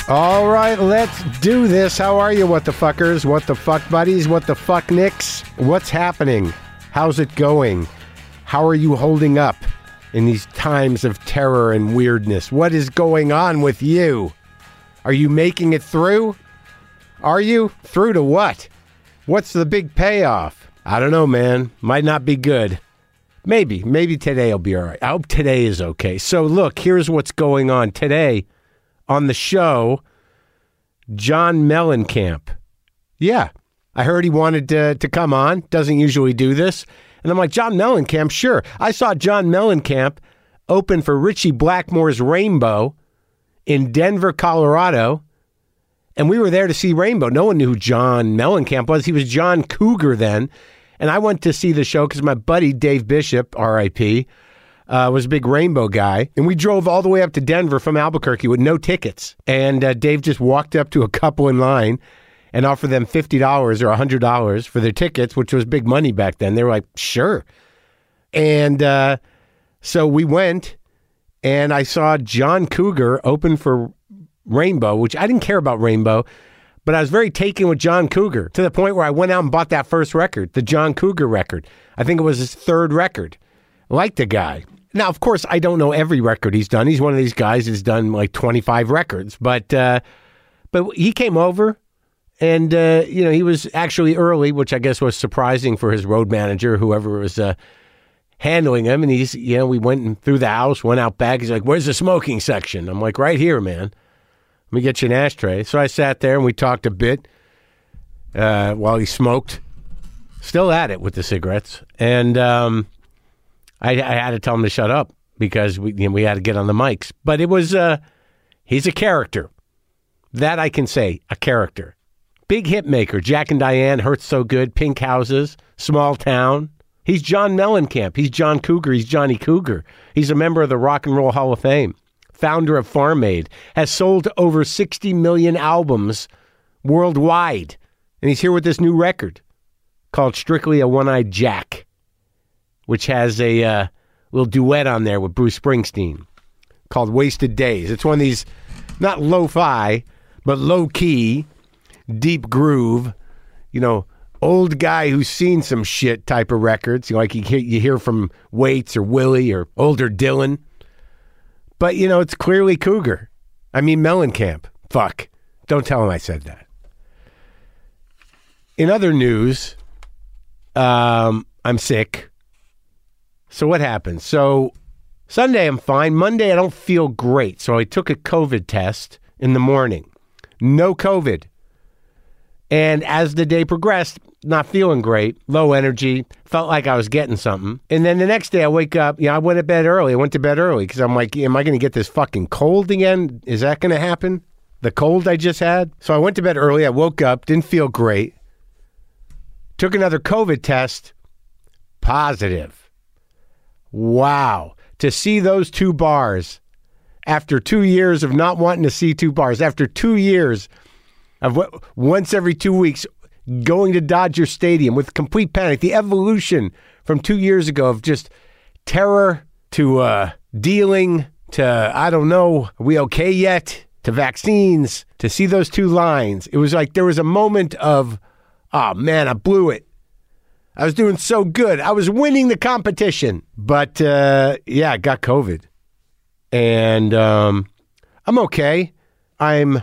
All right, let's do this. How are you, what the fuckers? What the fuck buddies? What the fuck nicks? What's happening? How's it going? How are you holding up in these times of terror and weirdness? What is going on with you? Are you making it through? Are you? Through to what? What's the big payoff? I don't know, man. Might not be good. Maybe today will be all right. I hope today is okay. So look, here's what's going on today. On the show, John Mellencamp. Yeah, I heard he wanted to come on. Doesn't usually do this. And I'm like, John Mellencamp, sure. I saw John Mellencamp open for Richie Blackmore's Rainbow in Denver, Colorado. And we were there to see Rainbow. No one knew who John Mellencamp was. He was John Cougar then. And I went to see the show because my buddy Dave Bishop, R.I.P., was a big Rainbow guy. And we drove all the way up to Denver from Albuquerque with no tickets. And Dave just walked up to a couple in line and offered them $50 or $100 for their tickets, which was big money back then. They were like, sure. And so we went, and I saw John Cougar open for Rainbow, which I didn't care about Rainbow, but I was very taken with John Cougar to the point where I went out and bought that first record, the John Cougar record. I think it was his third record. I liked the guy. Now, of course, I don't know every record he's done. He's one of these guys who's done like 25 records. But he came over, and he was actually early, which I guess was surprising for his road manager, whoever was handling him. And we went through the house, went out back. He's like, "Where's the smoking section?" I'm like, "Right here, man. Let me get you an ashtray." So I sat there and we talked a bit while he smoked. Still at it with the cigarettes, and I had to tell him to shut up because we had to get on the mics. But it was, he's a character. That I can say, a character. Big hit maker, Jack and Diane, Hurts So Good, Pink Houses, Small Town. He's John Mellencamp. He's John Cougar. He's Johnny Cougar. He's a member of the Rock and Roll Hall of Fame. Founder of Farm Aid. Has sold over 60 million albums worldwide. And he's here with this new record called Strictly a One-Eyed Jack, which has a little duet on there with Bruce Springsteen called Wasted Days. It's one of these, not lo-fi, but low-key, deep groove, old guy who's seen some shit type of records. Like you hear from Waits or Willie or older Dylan. But, it's clearly Cougar. I mean Mellencamp. Fuck. Don't tell him I said that. In other news, I'm sick. So what happened? So Sunday I'm fine. Monday I don't feel great. So I took a COVID test in the morning. No COVID. And as the day progressed, not feeling great, low energy, felt like I was getting something. And then the next day I wake up, I went to bed early. I went to bed early because I'm like, am I going to get this fucking cold again? Is that going to happen? The cold I just had? So I went to bed early. I woke up, didn't feel great. Took another COVID test, positive. Wow. To see those two bars after 2 years of not wanting to see two bars, after 2 years of once every 2 weeks going to Dodger Stadium with complete panic, the evolution from 2 years ago of just terror to dealing to, I don't know, are we okay yet? To vaccines, to see those two lines. It was like there was a moment of, oh man, I blew it. I was doing so good. I was winning the competition. But, I got COVID. And I'm okay. I'm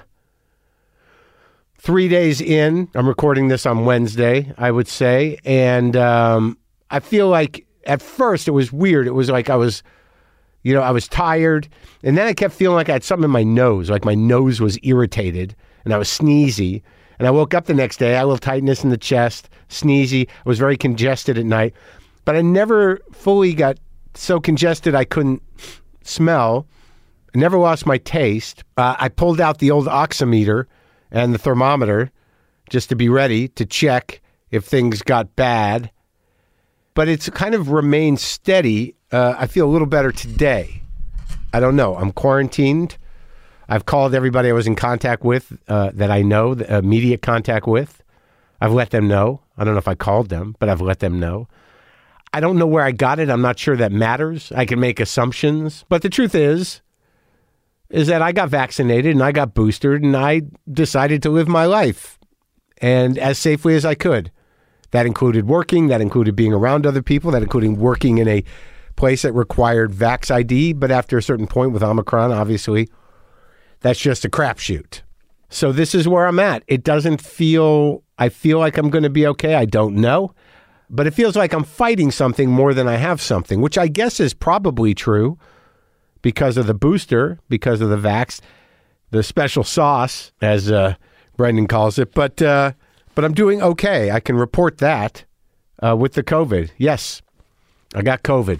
3 days in. I'm recording this on Wednesday, I would say. And I feel like at first it was weird. It was like I was tired. And then I kept feeling like I had something in my nose. Like my nose was irritated. And I was sneezy. And I woke up the next day, I had a little tightness in the chest, sneezy. I was very congested at night. But I never fully got so congested I couldn't smell. I never lost my taste. I pulled out the old oximeter and the thermometer just to be ready to check if things got bad. But it's kind of remained steady. I feel a little better today. I don't know. I'm quarantined. I've called everybody I was in contact with that I know, immediate contact with. I've let them know. I don't know if I called them, but I've let them know. I don't know where I got it. I'm not sure that matters. I can make assumptions. But the truth is, is that I got vaccinated and I got boosted and I decided to live my life and as safely as I could. That included working, that included being around other people, that included working in a place that required Vax ID. But after a certain point with Omicron, obviously, that's just a crapshoot. So this is where I'm at. It doesn't feel, I feel like I'm going to be okay. I don't know. But it feels like I'm fighting something more than I have something, which I guess is probably true because of the booster, because of the vax, the special sauce, as Brendan calls it. But I'm doing okay. I can report that with the COVID. Yes, I got COVID.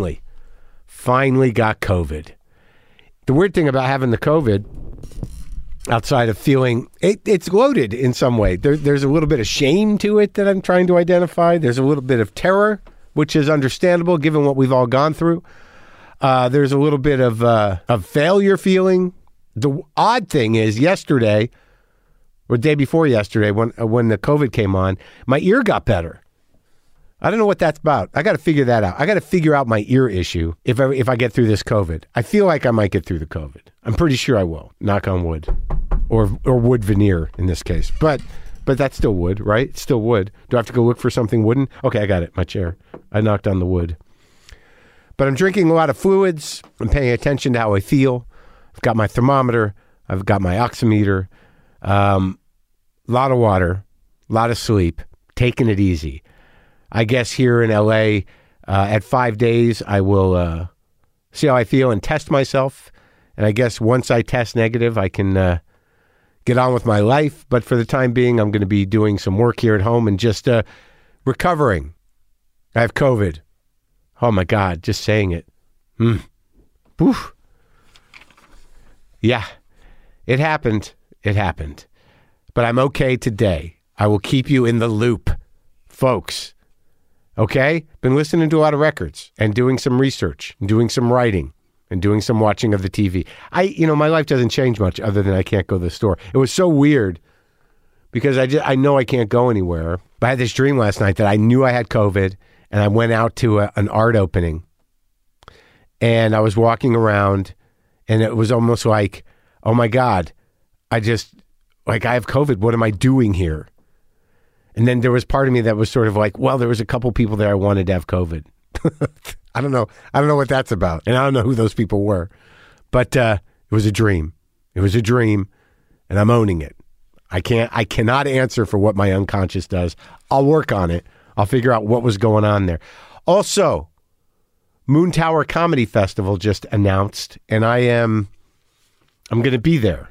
Finally got COVID. The weird thing about having the COVID, outside of feeling, it's loaded in some way. There's a little bit of shame to it that I'm trying to identify. There's a little bit of terror, which is understandable given what we've all gone through. There's a little bit of failure feeling. The odd thing is yesterday, or the day before yesterday, when the COVID came on, my ear got better. I don't know what that's about. I got to figure that out. I got to figure out my ear issue if I get through this COVID. I feel like I might get through the COVID. I'm pretty sure I will. Knock on wood, or wood veneer in this case. But that's still wood, right? It's still wood. Do I have to go look for something wooden? Okay, I got it. My chair. I knocked on the wood. But I'm drinking a lot of fluids. I'm paying attention to how I feel. I've got my thermometer. I've got my oximeter. A lot of water. A lot of sleep. Taking it easy. I guess here in LA, at 5 days, I will see how I feel and test myself. And I guess once I test negative, I can get on with my life. But for the time being, I'm going to be doing some work here at home and just recovering. I have COVID. Oh, my God, just saying it. Poof. Yeah, it happened. It happened. But I'm okay today. I will keep you in the loop, folks. Okay? Been listening to a lot of records and doing some research, and doing some writing, and doing some watching of the TV. My life doesn't change much other than I can't go to the store. It was so weird because I know I can't go anywhere. But I had this dream last night that I knew I had COVID and I went out to an art opening and I was walking around and it was almost like, oh my God, I have COVID. What am I doing here? And then there was part of me that was sort of like, well, there was a couple people there I wanted to have COVID. I don't know. I don't know what that's about. And I don't know who those people were. But it was a dream. It was a dream. And I'm owning it. I cannot answer for what my unconscious does. I'll work on it. I'll figure out what was going on there. Also, Moon Tower Comedy Festival just announced. And I'm going to be there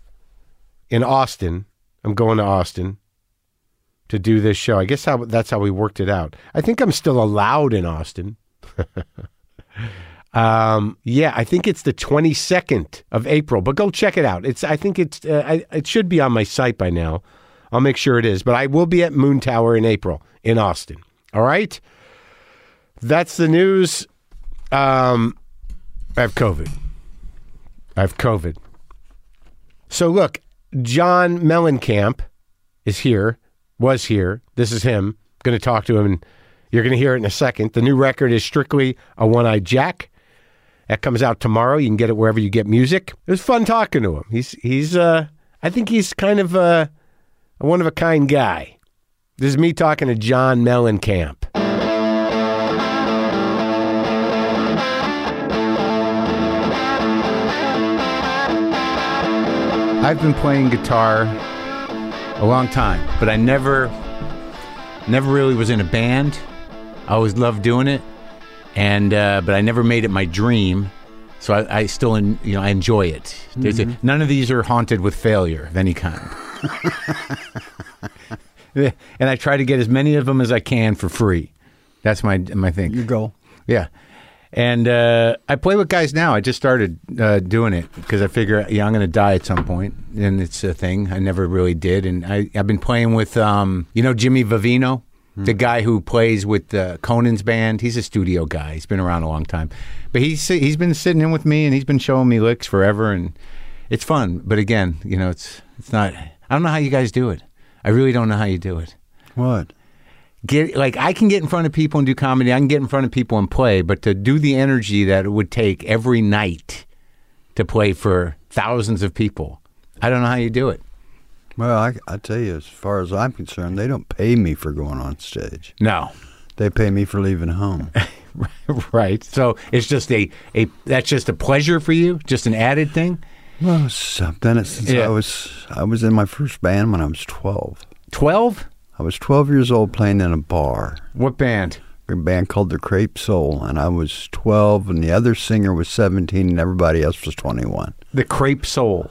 in Austin. I'm going to Austin to do this show. I guess that's how we worked it out. I think I'm still allowed in Austin. I think it's the 22nd of April, but go check it out. It should be on my site by now. I'll make sure it is, but I will be at Moon Tower in April in Austin. All right. That's the news. I have COVID. So look, John Mellencamp is here. Was here. This is him. Going to talk to him, and you're going to hear it in a second. The new record is Strictly a One-Eyed Jack. That comes out tomorrow. You can get it wherever you get music. It was fun talking to him. He's I think he's kind of a one-of-a-kind guy. This is me talking to John Mellencamp. I've been playing guitar a long time, but I never really was in a band. I always loved doing it, and but I never made it my dream. So I still, I enjoy it. None of these are haunted with failure of any kind. And I try to get as many of them as I can for free. That's my thing. Your goal. Yeah. And I play with guys now. I just started doing it because I figure, I'm going to die at some point, and it's a thing. I never really did. And I've been playing with, Jimmy Vivino, the guy who plays with Conan's band. He's a studio guy. He's been around a long time. But he's been sitting in with me, and he's been showing me licks forever, and it's fun. But again, it's not. I don't know how you guys do it. I really don't know how you do it. What? I can get in front of people and do comedy. I can get in front of people and play, but to do the energy that it would take every night to play for thousands of people. I don't know how you do it. Well, I tell you, as far as I'm concerned, they don't pay me for going on stage. No. They pay me for leaving home. Right. So it's just that's just a pleasure for you? Just an added thing? Well, I've done it since I was in my first band when I was 12. 12? I was 12 years old playing in a bar. What band? A band called the Crepe Soul, and I was 12, and the other singer was 17, and everybody else was 21. The Crepe Soul.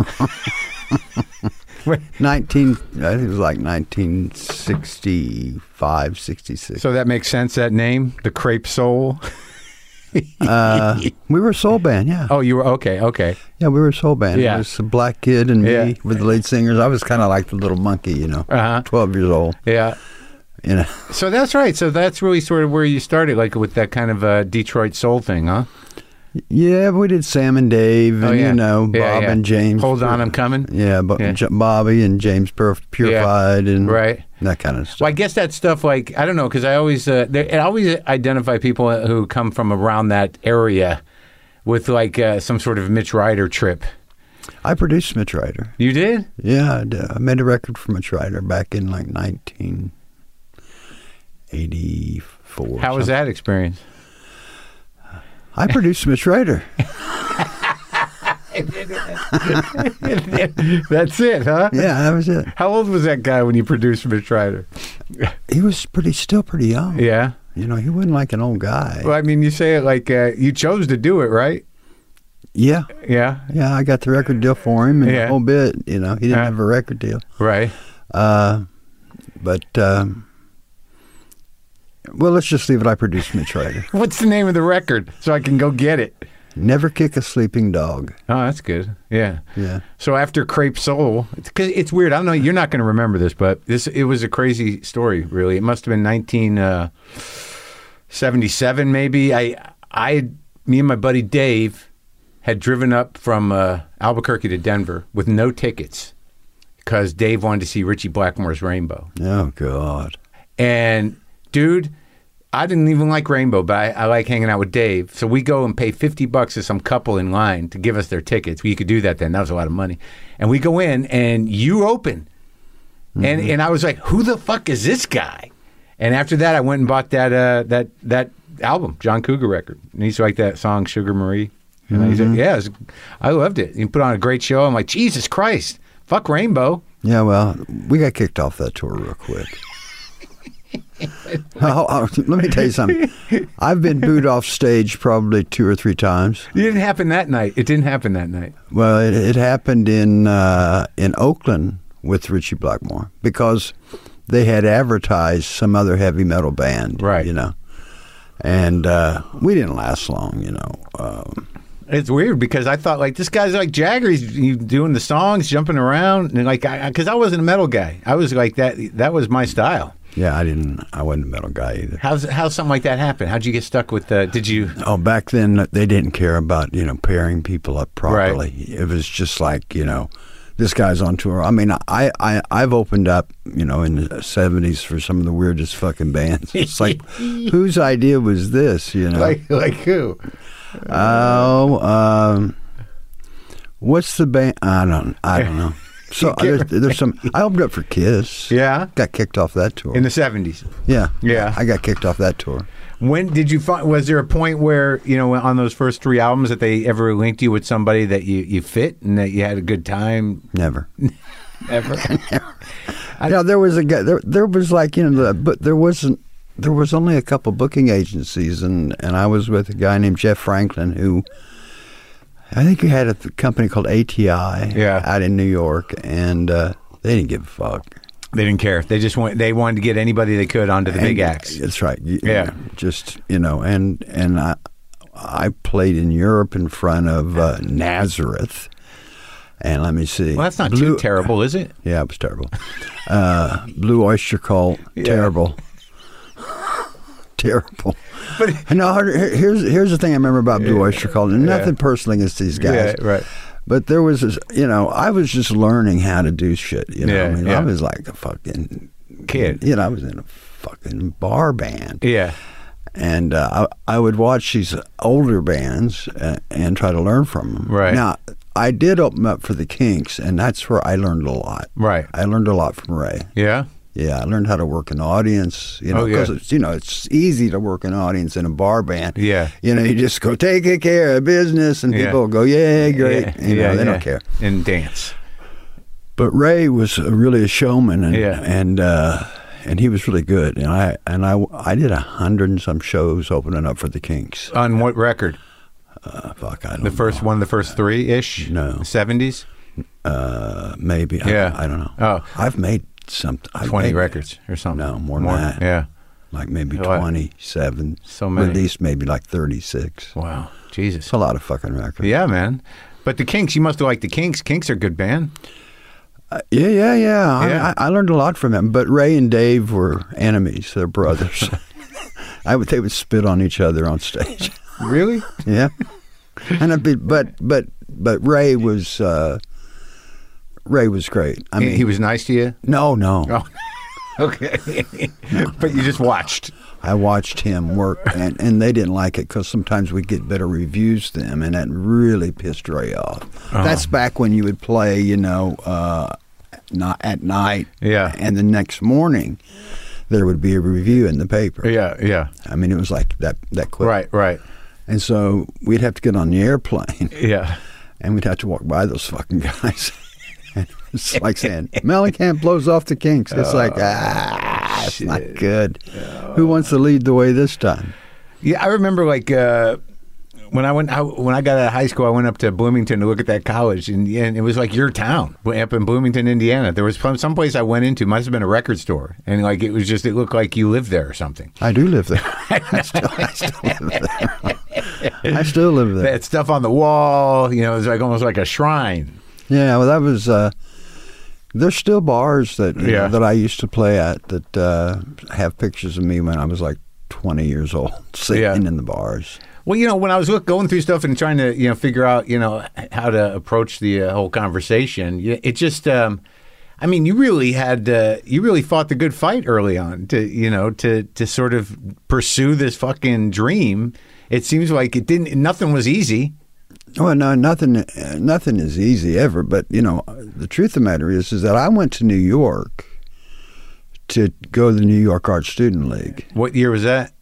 I think it was like 1965, 66. So that makes sense, that name? The Crepe Soul? We were a soul band, yeah. Oh, you were? Okay. Yeah, we were a soul band. Yeah. It was a black kid and me with the lead singers. I was kind of like the little monkey, 12 years old. Yeah. So that's right. So that's really sort of where you started, like with that kind of Detroit soul thing, huh? Yeah, we did Sam and Dave and, Bob and James. Hold on, I'm coming. Yeah, Bobby and James Purified and that kind of stuff. Well, I guess that stuff, like, I don't know, because I always identify people who come from around that area with, like, some sort of Mitch Ryder trip. I produced Mitch Ryder. You did? Yeah, I did. I made a record for Mitch Ryder back in, like, 1984. How was that experience? I produced Mitch Ryder. That's it, huh? Yeah, that was it. How old was that guy when you produced Mitch Ryder? He was still pretty young. Yeah. He wasn't like an old guy. Well, I mean, you say it like you chose to do it, right? Yeah. Yeah. Yeah, I got the record deal for him and the whole bit. He didn't have a record deal. Right. Well, let's just leave it. I produced Mitch Ryder. What's the name of the record so I can go get it? Never Kick a Sleeping Dog. Oh, that's good. Yeah. Yeah. So after Crepe Soul, it's weird. I don't know. You're not going to remember this, but it was a crazy story, really. It must have been 1977, maybe. Me and my buddy Dave had driven up from Albuquerque to Denver with no tickets because Dave wanted to see Richie Blackmore's Rainbow. Oh, God. And, dude, I didn't even like Rainbow, but I like hanging out with Dave. So we go and pay $50 to some couple in line to give us their tickets. You could do that then. That was a lot of money. And we go in, and you open. Mm-hmm. And I was like, who the fuck is this guy? And after that, I went and bought that album, John Cougar record. And he's like that song, Sugar Marie. And he said, yeah, I loved it. He put on a great show. I'm like, Jesus Christ, fuck Rainbow. Yeah, well, we got kicked off that tour real quick. Let me tell you something. I've been booed off stage probably 2 or 3 times. It didn't happen that night. Well, it happened in Oakland with Richie Blackmore because they had advertised some other heavy metal band, right? And we didn't last long, It's weird because I thought, like, this guy's like Jagger. He's doing the songs, jumping around, and like, because I wasn't a metal guy. I was like that. That was my style. Yeah, I wasn't a metal guy either. How's something like that happen? How'd you get stuck with? Did you? Oh, back then they didn't care about pairing people up properly. Right. It was just like this guy's on tour. I mean, I've opened up in the 70s for some of the weirdest fucking bands. It's like, whose idea was this? Like who? What's the band? I don't know. So there's some. I opened up for Kiss. Yeah, got kicked off that tour in the 70s. Yeah, yeah. I got kicked off that tour. When did you find? Was there a point where on those first 3 albums that they ever linked you with somebody that you fit and that you had a good time? Never. Ever. Never. There was a guy. There was like but there wasn't. There was only a couple booking agencies, and I was with a guy named Jeff Franklin who. I think he had a company called ATI out in New York, and they didn't give a fuck. They didn't care. They wanted to get anybody they could onto the big acts. That's right. Yeah. Just and I played in Europe in front of Nazareth, and let me see. Well, that's not too terrible, is it? Yeah, it was terrible. Blue Oyster Cult, terrible. Terrible. But no, here's the thing I remember about Blue Oyster Cult, and nothing personal against these guys. Yeah, right. But there was this, I was just learning how to do shit. I was like a fucking kid. I was in a fucking bar band. Yeah. And I would watch these older bands and try to learn from them. Right. Now, I did open up for the Kinks, and that's where I learned a lot. Right. I learned a lot from Ray. Yeah. Yeah, I learned how to work an audience. You know, because it's easy to work an audience in a bar band. Yeah. You know, you just go take care of business, and people will go, yeah, great. Yeah. You know, they don't care. And dance. But Ray was really a showman, and Yeah. and he was really good. And I did 100 and some shows opening up for the Kinks. On what record? Fuck, I don't The know. first one, the first three-ish? No. 70s? Maybe. Yeah. I don't know. Oh. I've made something. 20 records or something. No, more than that. Yeah. Like maybe Wow. 27. So many. Released maybe like 36. Wow. Jesus. It's a lot of fucking records. Yeah, man. But the Kinks, you must have liked the Kinks. Kinks are a good band. Yeah. I learned a lot from them. But Ray and Dave were enemies. They're brothers. They would spit on each other on stage. Really? Yeah. And but Ray was great. I mean, he was nice to you? no. Oh. Okay. But you just watched. I watched him work, and they didn't like it because sometimes we get better reviews than them, and that really pissed Ray off. That's back when you would play, not at night, Yeah. and the next morning there would be a review in the paper. Yeah. I mean, it was like that quick. Right. And so we'd have to get on the airplane, Yeah. and we'd have to walk by those fucking guys. And it's like saying, Mellencamp blows off the Kinks. It's like, it's not good. Who wants to lead the way this time? Yeah, I remember when I got out of high school, I went up to Bloomington to look at that college, and it was like your town up in Bloomington, Indiana. There was some place I went into, must have been a record store, and it looked like you lived there or something. I do live there. I still live there. I still live there. That stuff on the wall, it was like almost like a shrine. Yeah, well, that was. There's still bars that that I used to play at that have pictures of me when I was like 20 years old, sitting in the bars. Well, when I was going through stuff and trying to, figure out, how to approach the whole conversation, it just, you really you really fought the good fight early on to sort of pursue this fucking dream. It seems like nothing was easy. Well, no, nothing is easy ever. But the truth of the matter is that I went to New York to go to the New York Art Student League. What year was that?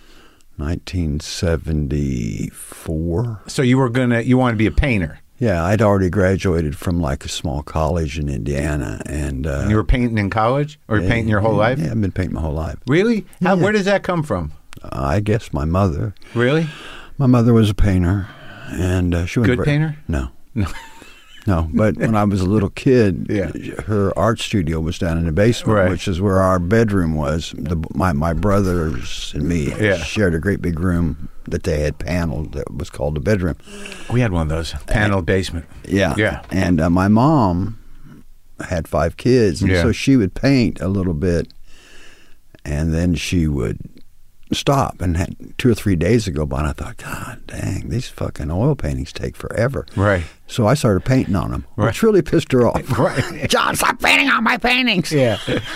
1974. So you wanted to be a painter? Yeah, I'd already graduated from like a small college in Indiana, and you were painting in college, or painting your whole life? Yeah, I've been painting my whole life. Really? Where does that come from? I guess my mother. Really? My mother was a painter. And she was good painter? No. But when I was a little kid, her art studio was down in the basement, which is where our bedroom was. My brothers and me shared a great big room that they had paneled that was called the bedroom. We had one of those, paneled basement. Yeah. And my mom had 5 kids, and so she would paint a little bit, and then she would stop, and had 2 or 3 days ago by, and I thought, God dang, these fucking oil paintings take forever. Right. So I started painting on them, which really pissed her off. Right. John, stop painting on my paintings. Yeah.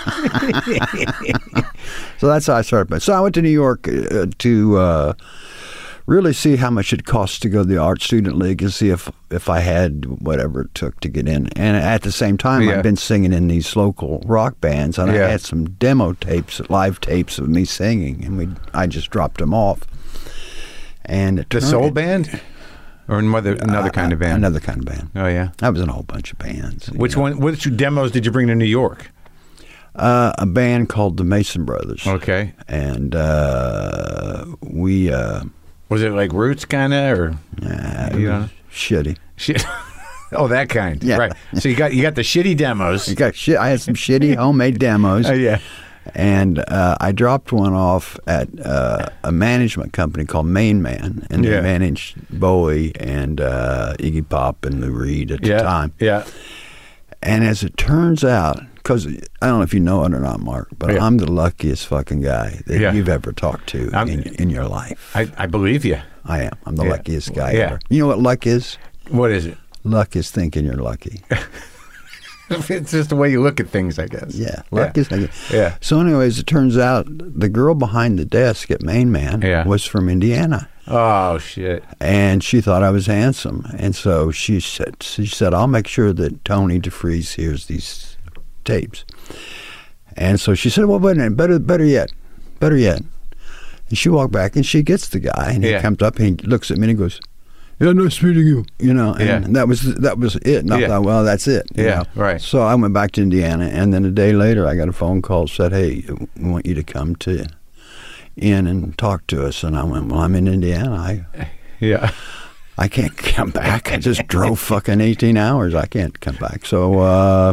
So that's how I started. So I went to New York to really see how much it costs to go to the Art Student League and see if I had whatever it took to get in. And at the same time, I've been singing in these local rock bands, and I had some demo tapes, live tapes of me singing, and I just dropped them off. And the soul band, or another kind of band? Another kind of band. Oh yeah, I was in a whole bunch of bands. Which demos did you bring to New York? A band called the Mason Brothers. Okay, and we. Was it like Roots kind of, or shitty? Shit. Oh, that kind. Yeah. Right. So you got the shitty demos. I had some shitty homemade demos. Yeah. And I dropped one off at a management company called Main Man, and they managed Bowie and Iggy Pop and Lou Reed at the time. Yeah. And as it turns out, because I don't know if you know it or not, Mark, but I'm the luckiest fucking guy that you've ever talked to in your life. I believe you. I am. I'm the luckiest guy ever. You know what luck is? What is it? Luck is thinking you're lucky. It's just the way you look at things, I guess. Yeah, luck is like Yeah. So, anyways, it turns out the girl behind the desk at Main Man was from Indiana. Oh shit! And she thought I was handsome, and so she said, "I'll make sure that Tony DeFries hears these tapes." And so she said, "Well, wait a minute, better yet." And she walked back, and she gets the guy, and he comes up, and he looks at me, and he goes, "Yeah, nice meeting you." You know, and that was it. And I thought, well, that's it. You know? Right. So I went back to Indiana, and then a day later, I got a phone call, said, "Hey, we want you to come in and talk to us." And I went, "Well, I'm in Indiana. I can't come back. I just drove fucking 18 hours. I can't come back." So,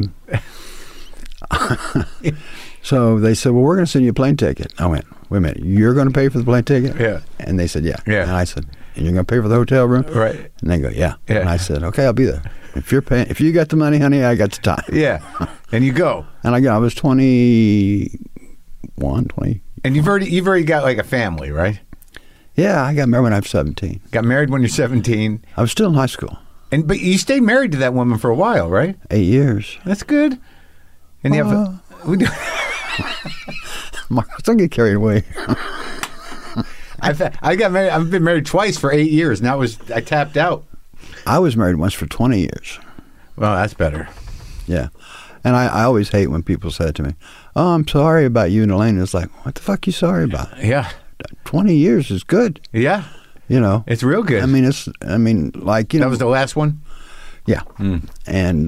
so they said, "Well, we're going to send you a plane ticket." I went, "Wait a minute, you're going to pay for the plane ticket?" Yeah. And they said, "Yeah." Yeah. And I said, "And you're going to pay for the hotel room?" Right. And they go, "Yeah." Yeah. And I said, "Okay, I'll be there. If you're paying, if you got the money, honey, I got the time." Yeah. And you go. And I was 21, 20. And you've already got like a family, right? Yeah, I got married when I was 17. Got married when you're 17. I was still in high school. But you stayed married to that woman for a while, right? 8 years. That's good. And you have Marcus, don't get carried away. I got married. I've been married twice for 8 years, and I tapped out. I was married once for 20 years. Well, that's better. Yeah. And I always hate when people say to me, "Oh, I'm sorry about you and Elaine." It's like, what the fuck you sorry about? Yeah. 20 years is good. Yeah. You know. It's real good. I mean, like, you know. That was the last one? Yeah. And,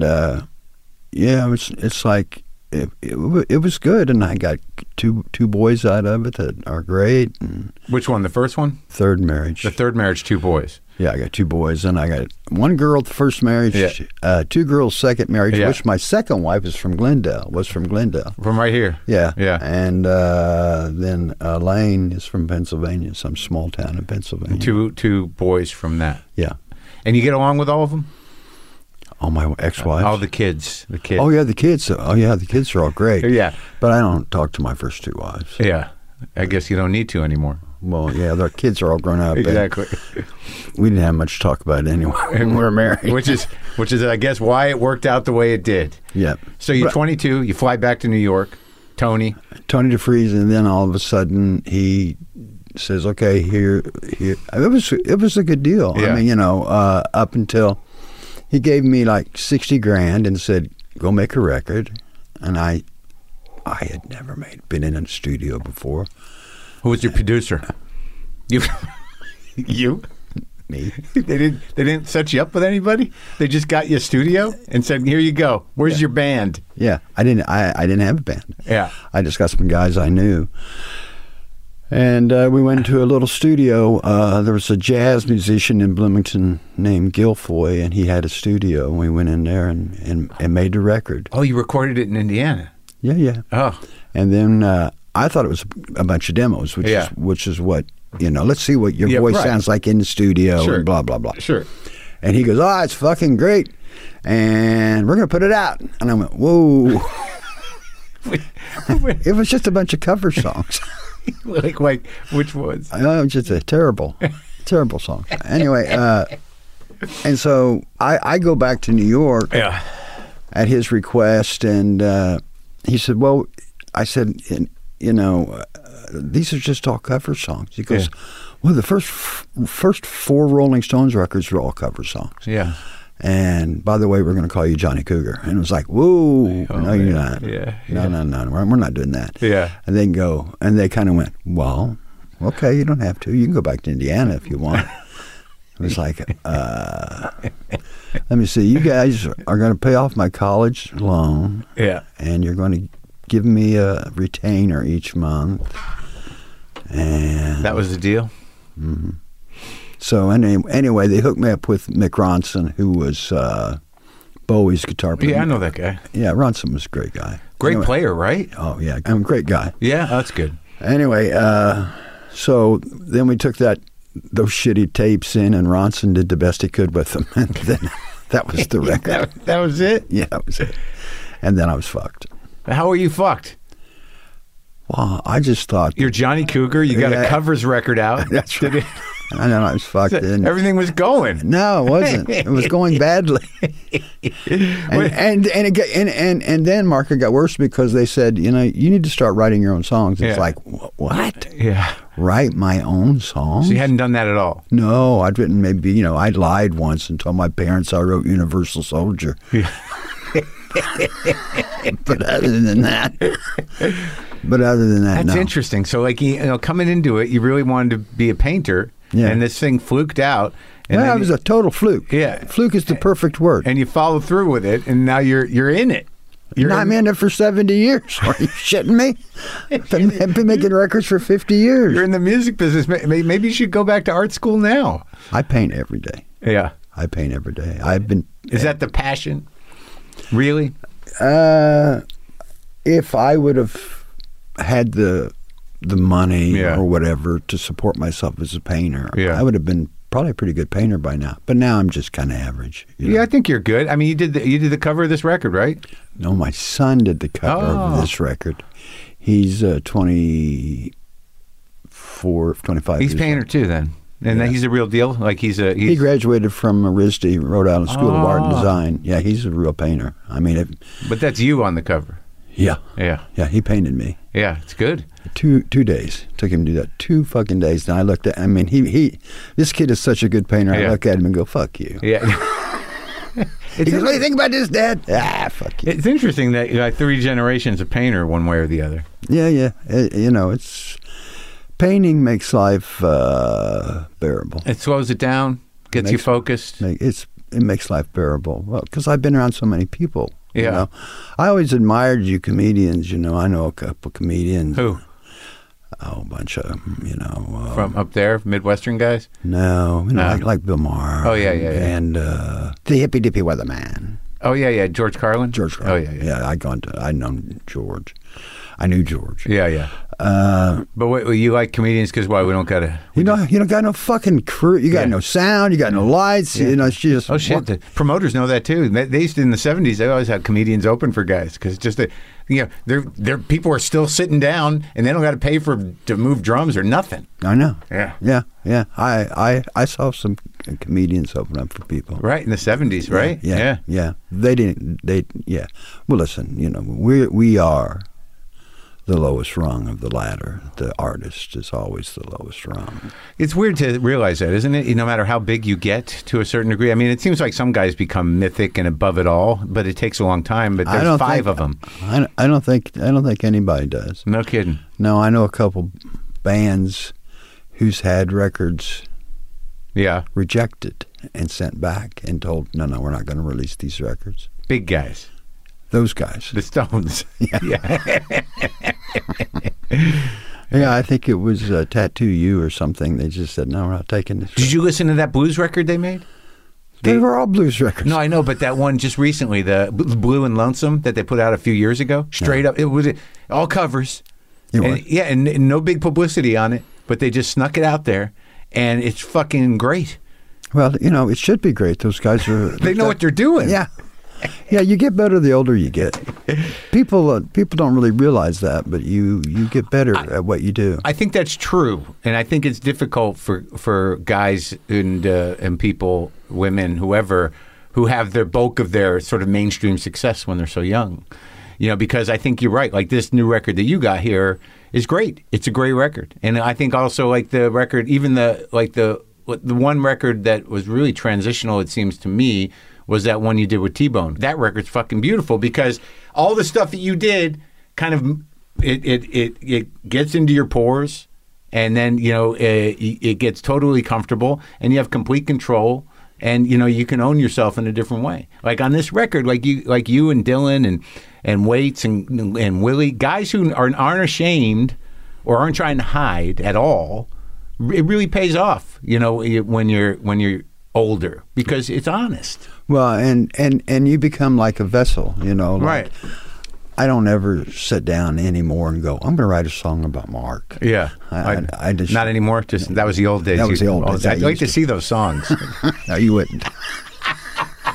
it's like, it was good. And I got two boys out of it that are great. And which one? The first one? Third marriage. The third marriage, 2 boys. Yeah, I got 2 boys, and I got 1 girl at the first marriage, 2 girls second marriage, which my second wife was from Glendale. From right here. Yeah. Yeah. And then Elaine is from Pennsylvania, some small town in Pennsylvania. Two boys from that. Yeah. And you get along with all of them? All my ex-wives. All the kids. Oh, yeah, the kids. Oh, yeah, the kids are all great. Yeah. But I don't talk to my first 2 wives. Yeah. I guess you don't need to anymore. Well, yeah, their kids are all grown up. Exactly. We didn't have much to talk about anyway when we were married. Which is, I guess, why it worked out the way it did. Yeah. So you're 22. You fly back to New York. Tony DeFries, and then all of a sudden he says, "Okay, here." It was a good deal. Yeah. I mean, you know, up until he gave me like $60,000 and said, "Go make a record," and I had never been in a studio before. Who was your producer? You? You? Me. They didn't set you up with anybody? They just got you a studio and said, "Here you go. Where's your band?" Yeah, I didn't have a band. Yeah. I just got some guys I knew. And we went to a little studio. There was a jazz musician in Bloomington named Guilfoyle, and he had a studio. And we went in there and made the record. Oh, you recorded it in Indiana? Yeah. Oh. And then I thought it was a bunch of demos, which is what, you know, let's see what your voice sounds like in the studio and blah, blah, blah. Sure. And he goes, "Oh, it's fucking great. And we're going to put it out." And I went, "Whoa." It was just a bunch of cover songs. like which ones? Just a terrible song. Anyway, and so I go back to New York at his request, and he said, "Well," I said, "you know, these are just all cover songs." He goes, "Well, the first 4 Rolling Stones records were all cover songs." Yeah. And by the way, we're going to call you Johnny Cougar. And it was like, "Whoa, no, you're not. Yeah. No, we're not doing that." Yeah. And they kind of went, "Well, okay, you don't have to. You can go back to Indiana if you want." It was like, let me see, you guys are going to pay off my college loan. Yeah. And you're going to give me a retainer each month. And that was the deal? Mm-hmm. So anyway, they hooked me up with Mick Ronson, who was Bowie's guitar player. Yeah, I know that guy. Yeah, Ronson was a great guy. Great player, right? Oh, yeah. I'm a great guy. Yeah, that's good. Anyway, so then we took those shitty tapes in, and Ronson did the best he could with them. And then that was the record. that was it? Yeah, that was it. And then I was fucked. How were you fucked? Well, I just thought... You're Johnny Cougar. You got a covers record out. That's right. I know I was fucked in. Everything was going. No, it wasn't. It was going badly. And then Mark, it got worse because they said, you need to start writing your own songs. It's like, what? Yeah. Write my own songs? So you hadn't done that at all? No, I'd written maybe, I lied once and told my parents I wrote Universal Soldier. Yeah. But other than that, That's no. interesting. So, like, coming into it, you really wanted to be a painter, and this thing fluked out. And it was a total fluke. Yeah, fluke is the perfect word. And you followed through with it, and now you're in it. I'm in it for 70 years. Are you shitting me? I've been making records for 50 years. You're in the music business. Maybe you should go back to art school now. I paint every day. Yeah, I paint every day. Is that the passion? Really? If I would have had the money or whatever to support myself as a painter, I would have been probably a pretty good painter by now. But now I'm just kind of average. Yeah, I think you're good. I mean, you did the cover of this record, right? No, my son did the cover of this record. He's 25 He's years painter old. Too, then. And then he's a real deal? Like he graduated from RISD, Rhode Island School of Art and Design. Yeah, he's a real painter. I mean... But that's you on the cover. Yeah. Yeah. Yeah, he painted me. Yeah, it's good. 2 days. Took him to do that. 2 fucking days. And I looked at... I mean, this kid is such a good painter. I look at him and go, fuck you. Yeah. He goes, what do you think about this, Dad? Fuck you. It's interesting that 3 generations of painter, one way or the other. Yeah. It's... Painting makes life bearable. It slows it down, gets you focused. It makes life bearable. Well, because I've been around so many people. Yeah. I always admired you comedians. I know a couple comedians. Who? Oh, a bunch of them. From up there, Midwestern guys. No, like Bill Maher. Oh yeah. And the Hippy Dippy Weatherman. Oh yeah. George Carlin. George Carlin. Oh yeah. I known George. I knew George. Yeah. But what, you like comedians because why? We don't got to... You don't got no fucking crew. You got no sound. You got no lights. Yeah. She just... Oh, shit. The promoters know that, too. They used to, in the 70s, they always had comedians open for guys because just they're people are still sitting down and they don't got to pay to move drums or nothing. I know. Yeah. Yeah. I saw some comedians open up for people. Right, in the 70s, right? Yeah. They didn't... Well, listen, we are... the lowest rung of the ladder. The artist is always the lowest rung. It's weird to realize that, isn't it? No matter how big you get to a certain degree. I mean, it seems like some guys become mythic and above it all, but it takes a long time. But there's 5 of them. I don't think anybody does. No kidding. No, I know a couple bands who's had records rejected and sent back and told, no, we're not going to release these records. Big guys. Those guys. The Stones. Yeah. Yeah, I think it was Tattoo You or something. They just said, no, we're not taking this. Did you listen to that blues record they made? They were all blues records. No, I know, but that one just recently, the Blue and Lonesome that they put out a few years ago, straight up, it was all covers. And no big publicity on it, but they just snuck it out there, and it's fucking great. Well, it should be great. Those guys are... They know what they're doing. Yeah. Yeah, you get better the older you get. People don't really realize that, but you get better at what you do. I think that's true, and I think it's difficult for guys and people, women, whoever, who have their bulk of their sort of mainstream success when they're so young. Because I think you're right. Like this new record that you got here is great. It's a great record, and I think also like the record, even the one record that was really transitional, it seems to me, was that one you did with T-Bone. That record's fucking beautiful because all the stuff that you did kind of it gets into your pores, and then it gets totally comfortable, and you have complete control, and you can own yourself in a different way. Like on this record, like you and Dylan and Waits and Willie, guys who aren't ashamed or aren't trying to hide at all. It really pays off, when you're older because it's honest. Well, and you become like a vessel, right. I don't ever sit down anymore and go, I'm going to write a song about Mark. Yeah. I just... Not anymore? Just that was the old days. That was the old days. I'd like to see those songs. No, you wouldn't.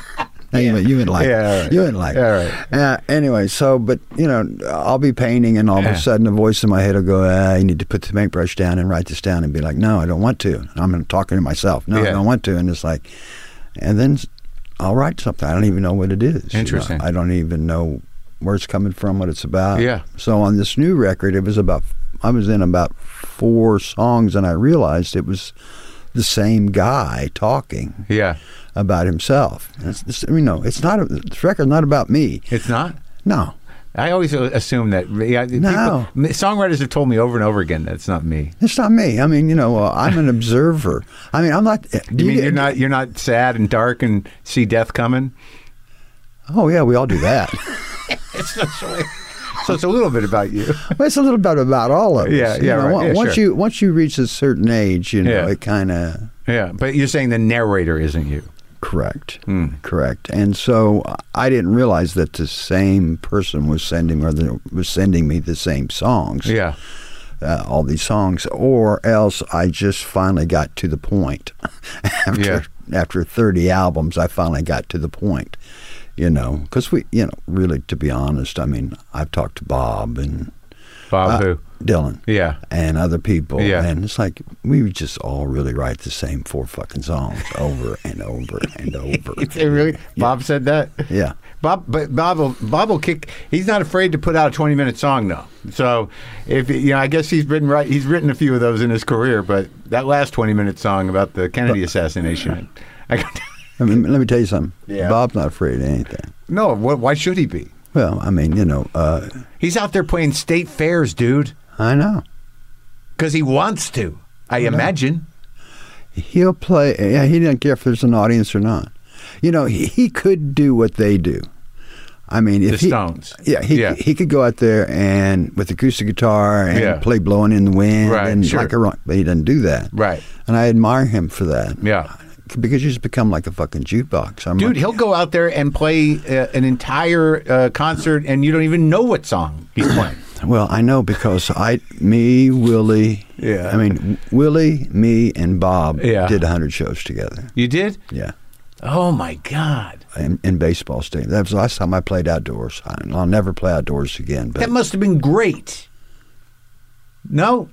You wouldn't like Yeah, all it. right. You wouldn't like it. All right. Anyway, so, but, I'll be painting and all of a sudden a voice in my head will go, you need to put the paintbrush down and write this down, and be like, no, I don't want to. I'm talking to myself. No, I don't want to. And it's like, and then I'll write something. I don't even know what it is. Interesting. I don't even know where it's coming from, what it's about. Yeah. So on this new record, I was in about 4 songs, and I realized it was the same guy talking about himself. And it's this record's not about me. It's not? No. I always assume that. No. Songwriters have told me over and over again that it's not me. It's not me. I mean, I'm an observer. I mean, I'm not. You mean you're not sad and dark and see death coming? Oh yeah, we all do that. So it's a little bit about you. Well, it's a little bit about all of us. Right. Once you reach a certain age, it kind of. Yeah, but you're saying the narrator isn't you. Correct. Correct. And so I didn't realize that the same person was sending me the same songs. Yeah. All these songs, or else I just finally got to the point. After 30 albums, I finally got to the point. Because really, to be honest, I mean, I've talked to Bob and who? Dylan. Yeah. And other people. Yeah. And it's like, we would just all really write the same 4 fucking songs over and over and over. Really? Bob said that? Yeah. Bob will kick. He's not afraid to put out a 20-minute song, though. So, I guess he's written a few of those in his career, but that last 20-minute song about the Kennedy assassination, let me tell you something. Yeah. Bob's not afraid of anything. No, why should he be? Well, I mean, he's out there playing state fairs, dude. I know. Because he wants to, I imagine. He'll play. Yeah, he doesn't care if there's an audience or not. He could do what they do. I mean, if the Stones. He could go out there and with acoustic guitar and play "Blowing in the Wind" like a rock, but he doesn't do that. Right. And I admire him for that. Yeah. Because you just become like a fucking jukebox. Dude, he'll go out there and play an entire concert, and you don't even know what song he's playing. Well, I know because Willie. Yeah. I mean, Willie, me, and Bob did 100 shows together. You did? Yeah. Oh my God. In baseball stadium. That was the last time I played outdoors. I'll never play outdoors again. But that must have been great. No.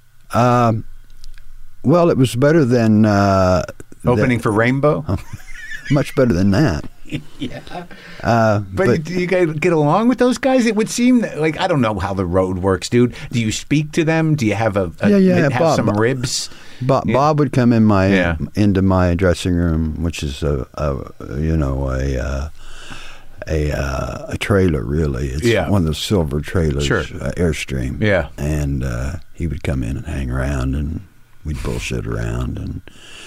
Well, it was better than opening for Rainbow. Much better than that. Yeah. But do you guys get along with those guys? It would seem that, like, I don't know how the road works, dude. Do you speak to them? Do you have have some ribs? Bob would come in into my dressing room, which is a trailer, really. It's one of those silver trailers, Airstream. Yeah. And he would come in and hang around, and we'd bullshit around,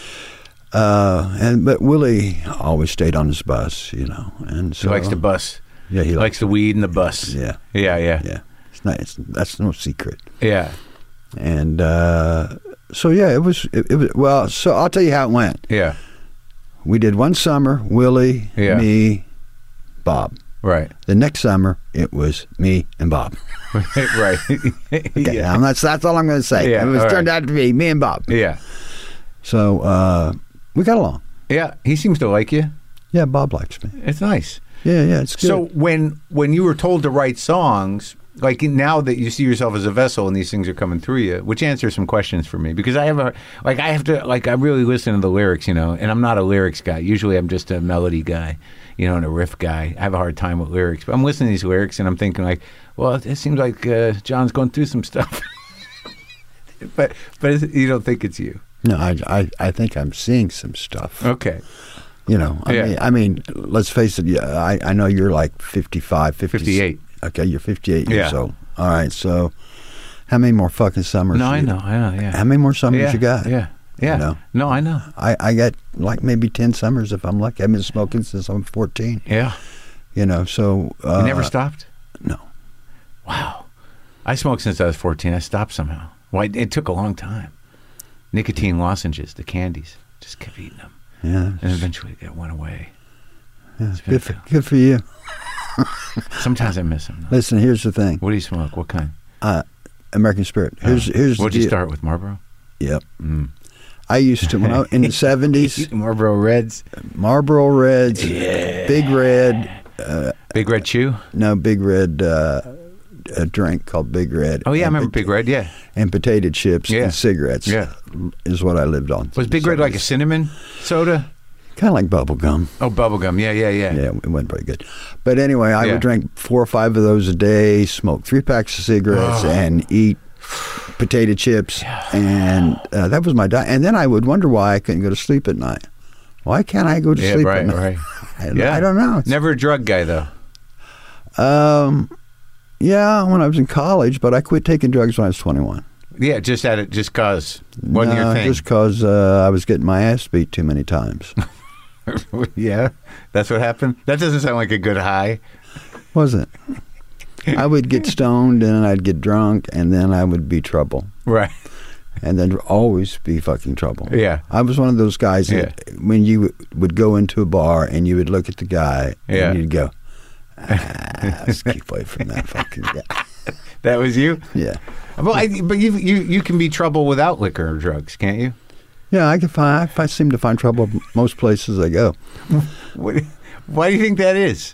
but Willie always stayed on his bus, and so he likes the bus. Yeah, he likes the weed and the bus. Yeah. It's nice. That's no secret. Yeah. And so it was. Well, so I'll tell you how it went. Yeah. We did one summer, Willie, me, Bob. Right. The next summer, it was me and Bob. Right. Okay, that's all I'm going to say. Yeah, it turned out to be me and Bob. Yeah. So we got along. Yeah. He seems to like you. Yeah, Bob likes me. It's nice. Yeah, it's good. So when you were told to write songs, like now that you see yourself as a vessel and these things are coming through you, which answers some questions for me, because I really listen to the lyrics, and I'm not a lyrics guy. Usually I'm just a melody guy, and a riff guy. I have a hard time with lyrics, but I'm listening to these lyrics and I'm thinking like, well, it seems like John's going through some stuff. but you don't think it's you? No, I think I'm seeing some stuff. Okay. I mean, let's face it. Yeah, I know you're like 55, 58. Okay, you're 58 years old. All right, so how many more fucking summers? No, I know, yeah. How many more summers you got? Yeah. No, I know. I got like maybe 10 summers if I'm lucky. I've been smoking since I'm 14. Yeah. So... you never stopped? No. Wow. I smoked since I was 14. I stopped somehow. Well, it took a long time. Nicotine lozenges, the candies. Just kept eating them. Yeah. And eventually it went away. Yeah, good for you. Sometimes I miss them. Listen, here's the thing. What do you smoke? What kind? American Spirit. Here's What'd the you deal. start with, Marlboro? Yep. I used to, in the 70s, Marlboro Reds. Marlboro Reds, Big Red. Big Red Chew? No, Big Red, a drink called Big Red. Oh, yeah, I remember Big Red, yeah. And potato chips and cigarettes is what I lived on. Was Big Red like a cinnamon soda? Kind of like bubble gum. Oh, bubble gum. Yeah. Yeah, it wasn't very good. But anyway, I would drink 4 or 5 of those a day, smoke 3 packs of cigarettes, and eat potato chips. And that was my diet. And then I would wonder why I couldn't go to sleep at night. Why can't I go to sleep at night? Right. I don't know. Never a drug guy, though. Yeah, when I was in college, but I quit taking drugs when I was 21. Yeah, just cause. Wasn't your thing. Just because I was getting my ass beat too many times. Yeah, that's what happened. That doesn't sound like a good high. Wasn't. I would get stoned, and I'd get drunk, and then I would be trouble. Right. And then always be fucking trouble. Yeah. I was one of those guys that when you would go into a bar and you would look at the guy and you'd go, let's keep away from that fucking guy. That was you? Yeah. Well, but you can be trouble without liquor or drugs, can't you? Yeah, I seem to find trouble most places I go. Why do you think that is?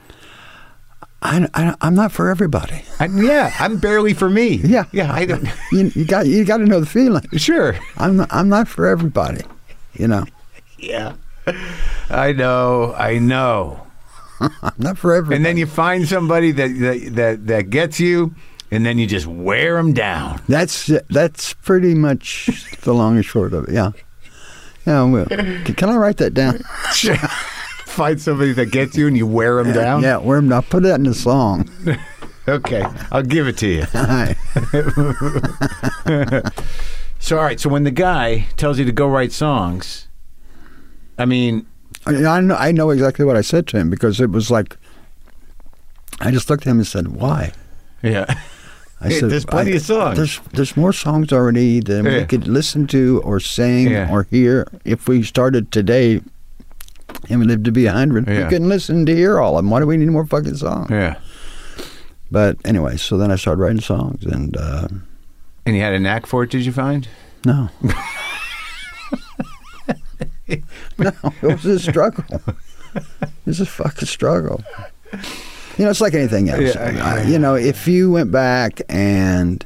I'm not for everybody. I'm barely for me. Yeah. I don't. You got to know the feeling. Sure. I'm not for everybody. Yeah. I know. I'm not for everybody. And then you find somebody that gets you, and then you just wear them down. That's pretty much the long and short of it. Yeah. Yeah. Well, can I write that down? Sure. Find somebody that gets you and you wear them down? Yeah, wear them down. Put that in the song. Okay, I'll give it to you. So, all right, so when the guy tells you to go write songs, I mean... I know exactly what I said to him, because it was like, I just looked at him and said, why? Yeah. I said, there's plenty of songs. There's more songs already than we could listen to or sing or hear. If we started today... and we lived to be 100. We couldn't listen to hear all of them. Why do we need more fucking songs? Yeah. But anyway, so then I started writing songs, and you had a knack for it, did you find? No. No, it was a struggle. It was a fucking struggle. It's like anything else. If you went back and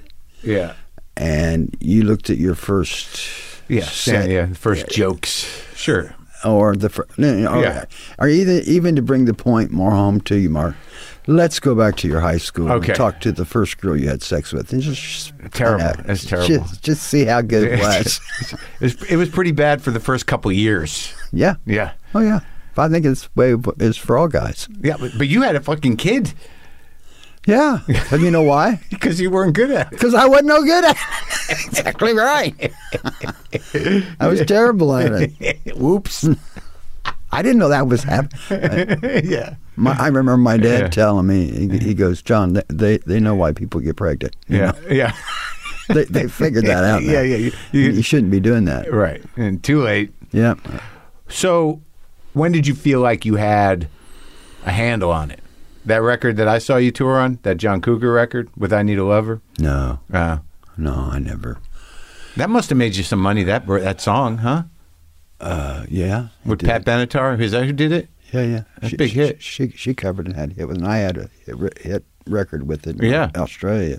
you looked at your first first jokes, sure. Or or even to bring the point more home to you, Mark. Let's go back to your high school and talk to the first girl you had sex with, and just terrible. It's terrible. Just see how good it was. It was pretty bad for the first couple of years. Yeah. Yeah. Oh yeah. I think it's the way it is for all guys. Yeah, but you had a fucking kid. Yeah. And you know why? Because you weren't good at it. Because I wasn't no good at it. Exactly right. I was terrible at it. Whoops. I didn't know that was happening. Yeah. I remember my dad telling me, he goes, John, they know why people get pregnant. Yeah. They figured that out now. Yeah. You shouldn't be doing that. Right. And too late. Yeah. So when did you feel like you had a handle on it? That record that I saw you tour on, that John Cougar record with I Need a Lover? No. No, I never. That must have made you some money, that song, huh? Yeah. With Pat Benatar? Is that who did it? Yeah. That's a big hit. She covered and had a hit with it, and I had a hit record with it in Australia.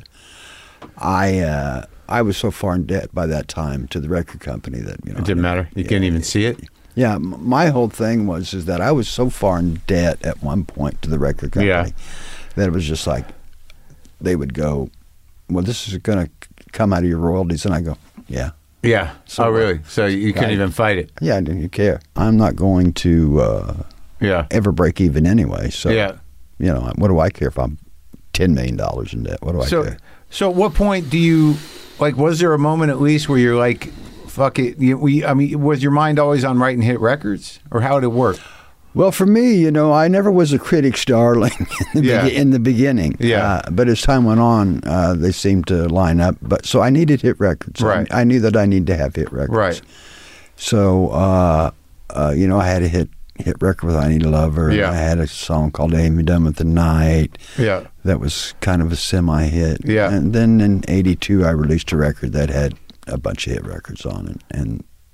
I was so far in debt by that time to the record company that, It didn't matter? You couldn't even see it? Yeah, my whole thing is that I was so far in debt at one point to the record company that it was just like they would go, well, this is going to come out of your royalties, and I go, yeah. Yeah. So, really? So you couldn't even fight it? Yeah, I didn't care. I'm not going to ever break even anyway. So, what do I care if I'm $10 million in debt? What do I care? So at what point do you, was there a moment at least where you're like, fuck it, was your mind always on writing hit records? Or how did it work? Well, for me, I never was a critic's darling in the beginning. Yeah. But as time went on, they seemed to line up. So I needed hit records. Right. I knew that I needed to have hit records. Right. So, I had a hit record with I Need a Lover. Yeah. I had a song called Ain't Me Done With the Night. Yeah. That was kind of a semi-hit. Yeah. And then in '82, I released a record that had a bunch of hit records on it. And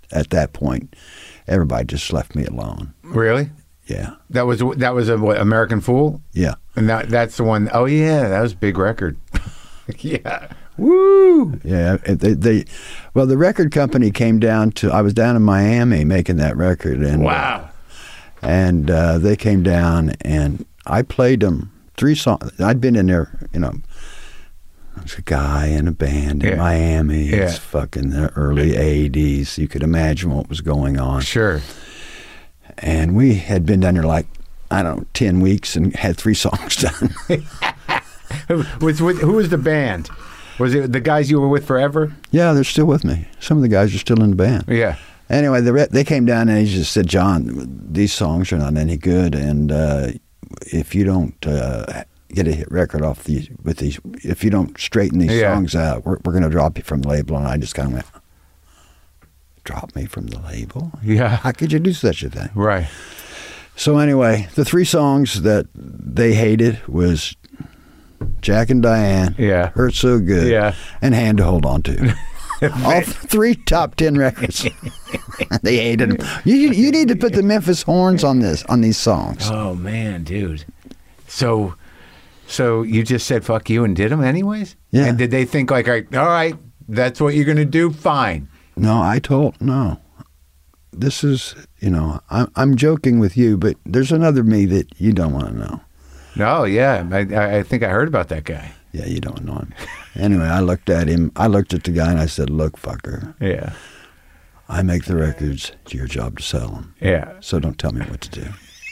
at that point, everybody just left me alone. Really? Yeah, That was a what, American Fool? yeah. And that's the one. Oh yeah, that was a big record. Yeah. Woo! Yeah, well, the record company came down to. I was down in Miami making that record, and Wow. and they came down, and I played them 3 songs. I'd been in there, I was a guy in a band in Yeah. Miami. Yeah. It's fucking the early '80s. You could imagine what was going on. Sure. And we had been down there like, I don't know, 10 weeks and had 3 songs done. Who was the band? Was it the guys you were with forever? Yeah, they're still with me. Some of the guys are still in the band. Yeah. Anyway, they came down and they just said, John, these songs are not any good, and if you don't get a hit record off these, if you don't straighten these Yeah. songs out, we're going to drop you from the label. And I just kind of went, drop me from the label? Yeah. How could you do such a thing? Right. So anyway, the 3 songs that they hated was Jack and Diane, Yeah. Hurt So Good, Yeah. and Hand to Hold On To. All 3 top 10 records. They hated them. You need to put the Memphis horns on these songs. Oh man, dude. So you just said fuck you and did them anyways? Yeah. And did they think like, all right, that's what you're going to do? Fine. No. This is, I'm joking with you, but there's another me that you don't want to know. No, yeah. I think I heard about that guy. Yeah, you don't know him. Anyway, I looked at him. I looked at the guy and I said, look, fucker, Yeah. I make the records. It's your job to sell them. Yeah. So don't tell me what to do.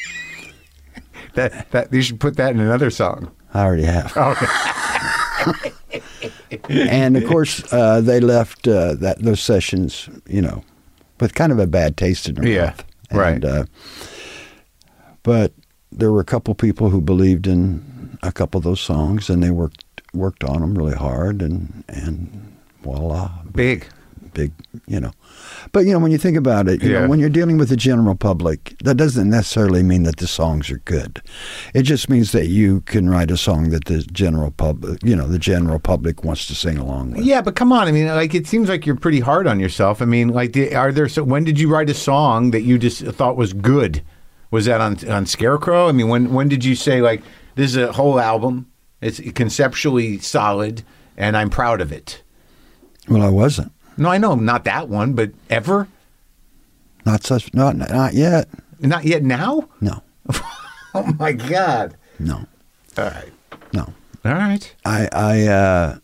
That you should put that in another song. I already have. Okay. And of course, they left those sessions, with kind of a bad taste in their Yeah, mouth. right. And, but there were a couple people who believed in a couple of those songs, and they worked on them really hard, and voila, Big. But when you think about it, Yeah. when you're dealing with the general public, that doesn't necessarily mean that the songs are good. It just means that you can write a song that the general public wants to sing along with. Yeah, but come on. I mean, like, it seems like you're pretty hard on yourself. I mean, like, when did you write a song that you just thought was good? Was that on Scarecrow? I mean, when did you say, like, this is a whole album, it's conceptually solid, and I'm proud of it? Well, I wasn't. No, I know, not that one, but ever? Not yet. Not yet now? No. Oh, my God. No. All right. No. All right. I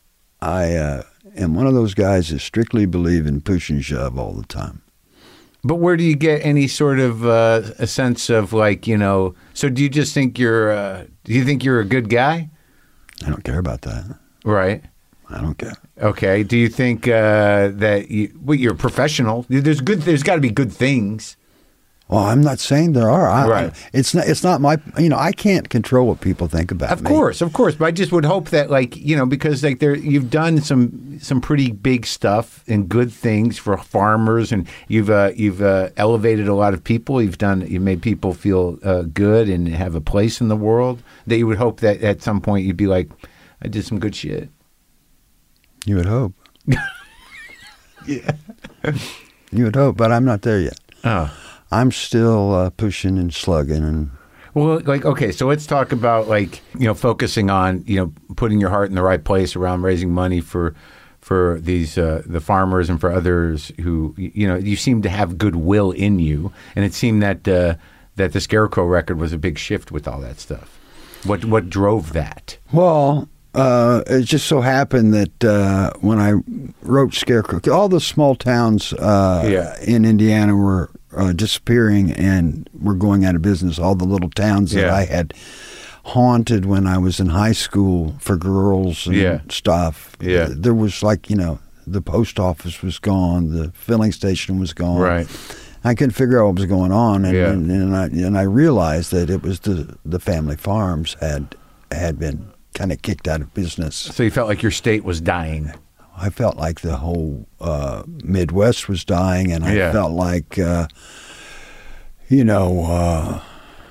am one of those guys that strictly believe in push and shove all the time. But where do you get any sort of a sense of, like, so do you just think do you think you're a good guy? I don't care about that. Right. I don't care. Okay. Do you think that you're a professional? There's got to be good things. Well, I'm not saying there are. Right. It's not my. I can't control what people think about me. Of course. But I just would hope that, like, because like you've done some pretty big stuff and good things for farmers, and you've elevated a lot of people. You've made people feel good and have a place in the world. That you would hope that at some point you'd be like, I did some good shit. You would hope. Yeah. You would hope, but I'm not there yet. Oh. I'm still pushing and slugging and. Well, like, okay, so let's talk about, like, focusing on, putting your heart in the right place around raising money for these the farmers and for others who, you seem to have goodwill in you, and it seemed that the Scarecrow record was a big shift with all that stuff. What drove that? Well, it just so happened that when I wrote Scarecrow, all the small towns in Indiana were disappearing and were going out of business. All the little towns that I had haunted when I was in high school for girls and stuff. Yeah. There was the post office was gone, the filling station was gone. Right. I couldn't figure out what was going on, and I realized that it was the family farms had been kind of kicked out of business. So you felt like your state was dying. I felt like the whole Midwest was dying, and I felt like,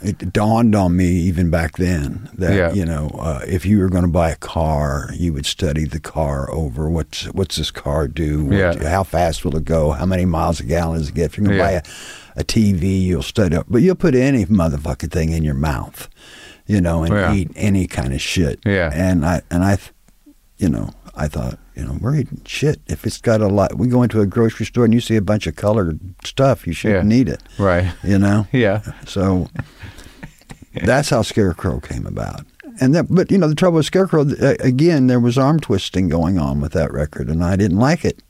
it dawned on me even back then that Yeah. if you were going to buy a car, you would study the car over. What's this car do? Yeah. How fast will it go? How many miles a gallon does it get? If you're going to Yeah. buy a TV, you'll study it. But you'll put any motherfucking thing in your mouth, and Yeah. eat any kind of shit. Yeah. And I thought, we're eating shit. If it's got a lot, we go into a grocery store and you see a bunch of colored stuff, you shouldn't need it. Right. Yeah. So that's how Scarecrow came about. But the trouble with Scarecrow, again, there was arm twisting going on with that record, and I didn't like it.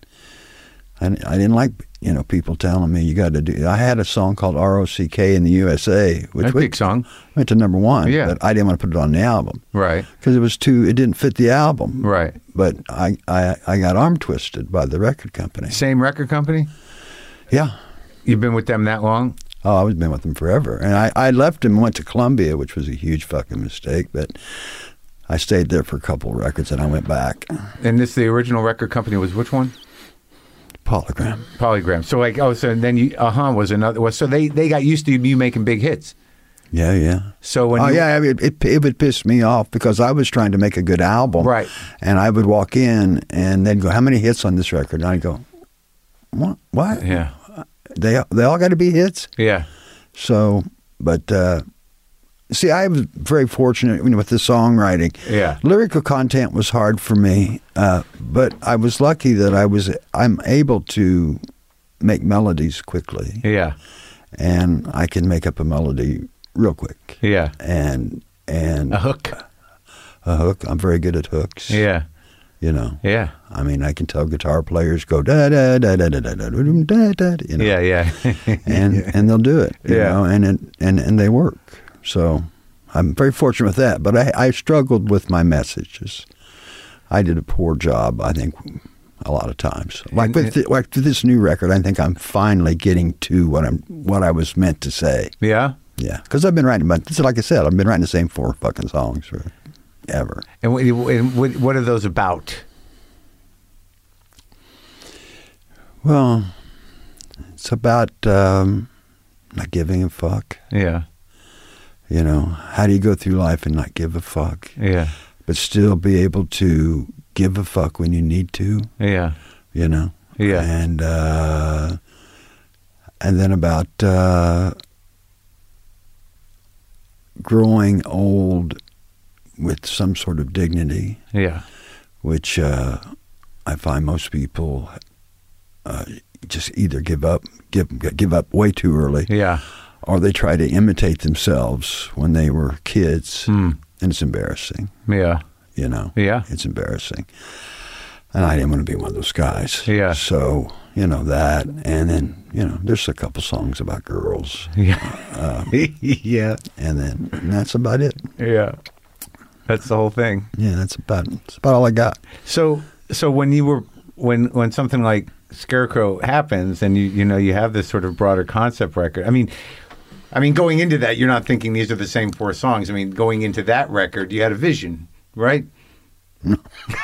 I didn't like, people telling me you got to do. I had a song called ROCK in the USA, which That's a big song. went to number one. Yeah. But I didn't want to put it on the album Right. because it didn't fit the album. Right. But I got arm twisted by the record company. Same record company? Yeah. You've been with them that long? Oh, I've been with them forever. And I left and went to Columbia, which was a huge fucking mistake. But I stayed there for a couple of records and I went back. And the original record company was which one? Polygram. Polygram. So so then you, was another, so they got used to you making big hits. Yeah, yeah. So when it would piss me off because I was trying to make a good album. Right. And I would walk in and they'd go, how many hits on this record? And I'd go, what? Yeah. They all got to be hits? Yeah. So, but see, I was very fortunate with the songwriting. Yeah. Lyrical content was hard for me, but I was lucky that I'm able to make melodies quickly. Yeah. And I can make up a melody real quick. Yeah. And A hook. A hook. I'm very good at hooks. Yeah. Yeah. I mean, I can tell guitar players go da da da da da da da da da. Yeah, yeah. and they'll do it. Yeah. And they work. So I'm very fortunate with that. But I struggled with my messages. I did a poor job, I think, a lot of times. Like with this new record, I think I'm finally getting to what I was meant to say. Yeah. Yeah, because I've been writing like I said, I've been writing the same 4 fucking songs forever. And what are those about? Well, it's about not giving a fuck. Yeah. How do you go through life and not give a fuck? Yeah. But still be able to give a fuck when you need to. Yeah. Yeah. And then about growing old with some sort of dignity. Yeah. Which I find most people just either give up way too early. Yeah. Or they try to imitate themselves when they were kids. And it's embarrassing. Yeah. Yeah. It's embarrassing. And I didn't want to be one of those guys. Yeah. So, that. And then, there's a couple songs about girls. Yeah. Yeah. And that's about it. Yeah. That's the whole thing. Yeah, that's about all I got. So when you were when something like Scarecrow happens and you have this sort of broader concept record. I mean going into that you're not thinking these are the same 4 songs. I mean going into that record you had a vision, right? No.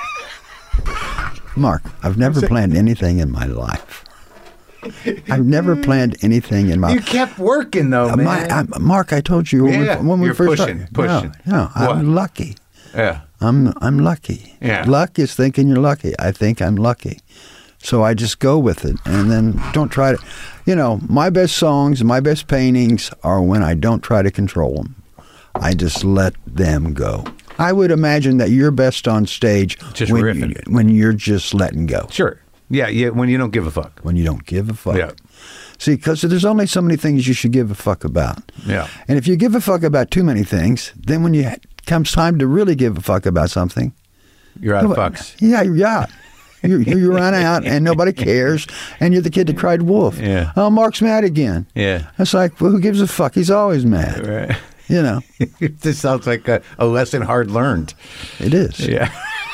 Mark, I've never planned anything in my life. I've never planned anything in my life. You kept working though, man. Mark, I told you when we you're first pushing. No, I'm lucky. Yeah. I'm lucky. Yeah. Luck is thinking you're lucky. I think I'm lucky. So I just go with it and then don't try to, my best songs, my best paintings are when I don't try to control them. I just let them go. I would imagine that you're best on stage just when you're just letting go. Sure. Yeah, when you don't give a fuck. When you don't give a fuck. Yeah. See, because there's only so many things you should give a fuck about. Yeah. And if you give a fuck about too many things, then when comes time to really give a fuck about something, you're out of fucks. Yeah, you run out and nobody cares, and you're the kid that cried wolf. Yeah. Oh, Mark's mad again. Yeah. It's like, well, who gives a fuck? He's always mad. Right. This sounds like a lesson hard learned. It is. Yeah.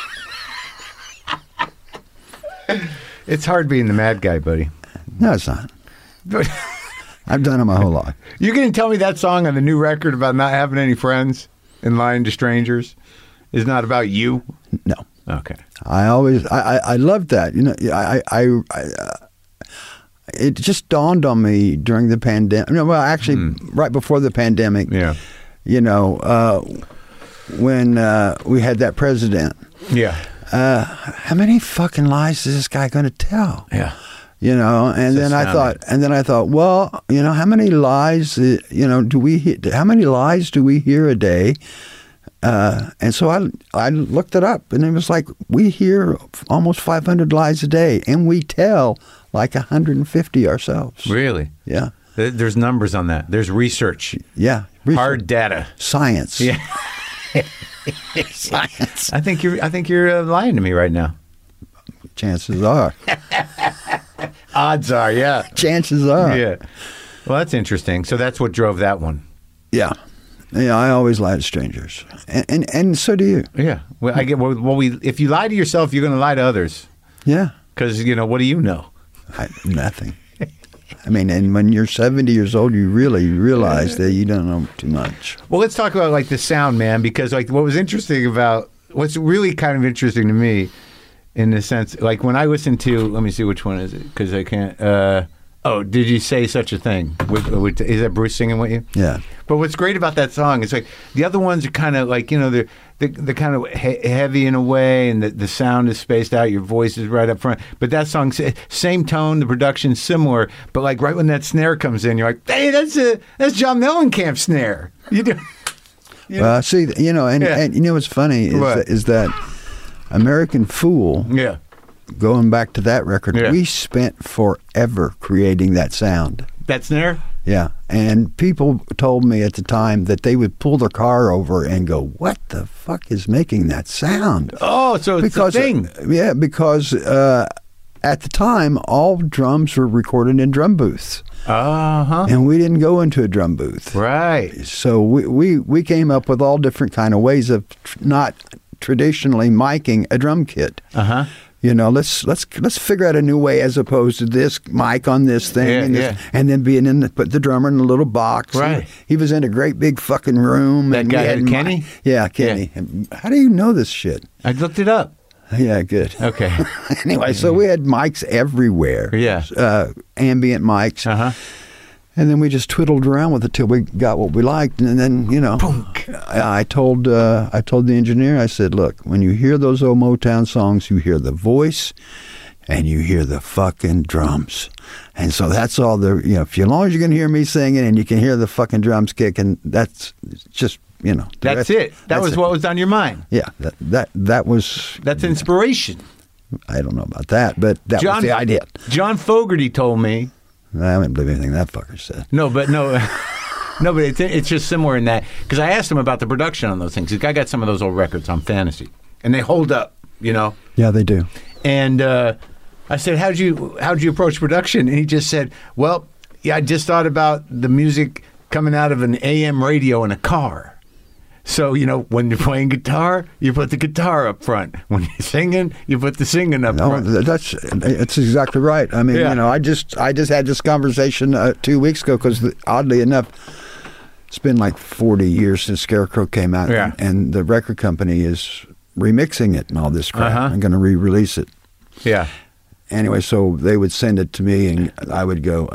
It's hard being the mad guy, buddy. No, it's not. I've done it my whole life. You going to tell me that song on the new record about not having any friends and lying to strangers is not about you? No. Okay. I loved that. it just dawned on me during the pandemic. No, well, actually, right before the pandemic. Yeah. You know, when we had that president. Yeah. How many fucking lies is this guy going to tell? Yeah. You know, and then I thought, well, you know, how many lies, you know, how many lies do we hear a day? And so I looked it up, and it was like, we hear almost 500 lies a day, and we tell like 150 ourselves. Really? Yeah. There's numbers on that. There's research. Yeah. Hard data. Science. Yeah. Science. I think you're lying to me right now. Chances are. Odds are, yeah. Chances are. Yeah. Well, that's interesting. So that's what drove that one. Yeah. Yeah, I always lie to strangers, and so do you. Yeah. Well, I get. Well, if you lie to yourself, you're going to lie to others. Yeah. Because what do you know? Nothing. I mean, and when you're 70 years old, you really realize that you don't know too much. Well, let's talk about like the sound, man, because like what's really kind of interesting to me, in the sense, like when I listen to, let me see which one is it, because I can't. Did you say such a thing? Is that Bruce singing with you? Yeah. But what's great about that song is like the other ones are kind of like, they're kind of heavy in a way, and the sound is spaced out. Your voice is right up front. But that song, same tone, the production's similar. But like right when that snare comes in, you're like, hey, that's John Mellencamp's snare. You do. Well, see, and you know what's funny is that American Fool. Yeah. Going back to that record, Yeah. we spent forever creating that sound. That snare? Yeah. And people told me at the time that they would pull their car over and go, what the fuck is making that sound? Oh, so it's a thing. Yeah, because at the time, all drums were recorded in drum booths. Uh-huh. And we didn't go into a drum booth. Right. So we came up with all different kind of ways of not traditionally miking a drum kit. Uh-huh. Let's figure out a new way as opposed to this mic on this thing and then being put the drummer in a little box. Right. He was in a great big fucking room. That guy had Kenny? Yeah, Kenny. Yeah. How do you know this shit? I looked it up. Yeah, good. Okay. Anyway, so we had mics everywhere. Yeah. Ambient mics. Uh-huh. And then we just twiddled around with it till we got what we liked, and then I told the engineer, I said, "Look, when you hear those old Motown songs, you hear the voice, and you hear the fucking drums, and so that's all as long as you can hear me singing and you can hear the fucking drums kicking, that's just That's it. That was what was on your mind. Yeah, that was that's inspiration. I don't know about that, but that was the idea. John Fogerty told me. I wouldn't believe anything that fucker said. No, but it's just similar in that, because I asked him about the production on those things. The guy got some of those old records on Fantasy, and they hold up, Yeah, they do. And I said, "How'd you approach production?" And he just said, "Well, yeah, I just thought about the music coming out of an AM radio in a car. So, when you're playing guitar, you put the guitar up front. When you're singing, you put the singing up front." That's exactly right. I mean, I just had this conversation 2 weeks ago because, oddly enough, it's been like 40 years since Scarecrow came out, and the record company is remixing it and all this crap. Uh-huh. I'm going to re-release it. Yeah. Anyway, so they would send it to me, and I would go,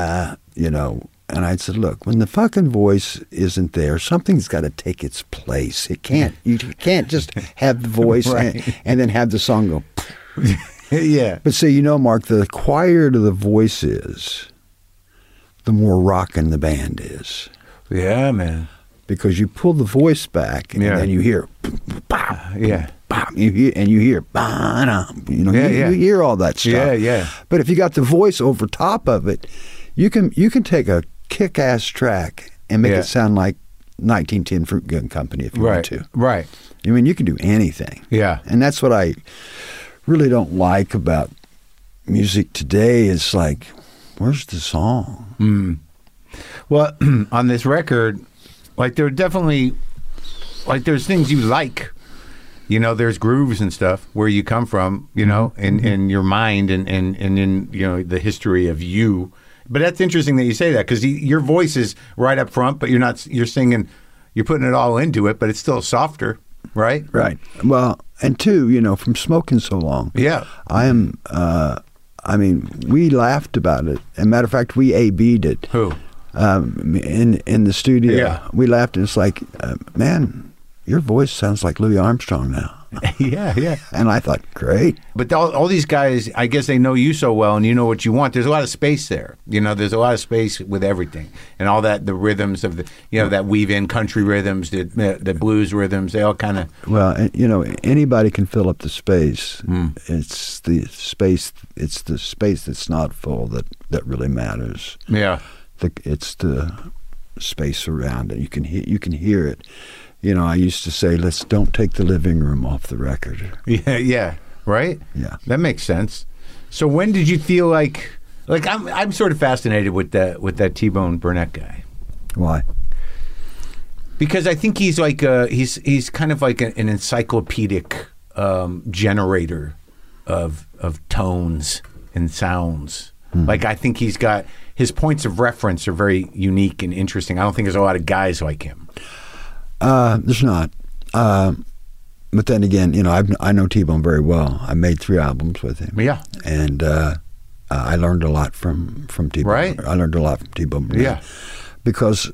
and I'd say, look, when the fucking voice isn't there, something's got to take its place. You can't just have the voice and then have the song go. Yeah. But see, Mark, the quieter the voice is, the more rockin' the band is. Yeah, man. Because you pull the voice back and then you hear, yeah. You hear, you hear all that stuff. Yeah, yeah. But if you got the voice over top of it, you can take a kick-ass track and make it sound like 1910 Fruit Gun Company if you want to. Right. I mean, you can do anything. Yeah. And that's what I really don't like about music today is like, where's the song? Mm. Well, on this record, like there are definitely, like there's things you like. There's grooves and stuff where you come from, in your mind and in, the history of you. But that's interesting that you say that because your voice is right up front, but you're singing, you're putting it all into it, but it's still softer, right? Right. Well, and two, from smoking so long. Yeah. I am, I mean, we laughed about it. As a matter of fact, we A-B'd it. Who? In the studio. Yeah. We laughed, and it's like, man, your voice sounds like Louis Armstrong now. Yeah. And I thought, great. But all these guys, I guess they know you so well, and you know what you want. There's a lot of space there. There's a lot of space with everything, and all that. The rhythms of that weave in country rhythms, the blues rhythms. They all kind of. Well, anybody can fill up the space. It's the space. It's the space that's not full that really matters. Yeah. It's the space around it. You can hear it. I used to say, don't take the living room off the record. Yeah, right? Yeah. That makes sense. So when did you feel like I'm sort of fascinated with that T-Bone Burnett guy. Why? Because I think he's like he's kind of like an encyclopedic generator of tones and sounds. Like I think he's got his points of reference are very unique and interesting. I don't think there's a lot of guys like him. There's not. But then again, I know T-Bone very well. I made 3 albums with him. Yeah. And I learned a lot from T-Bone. Right. I learned a lot from T-Bone. Yeah. Because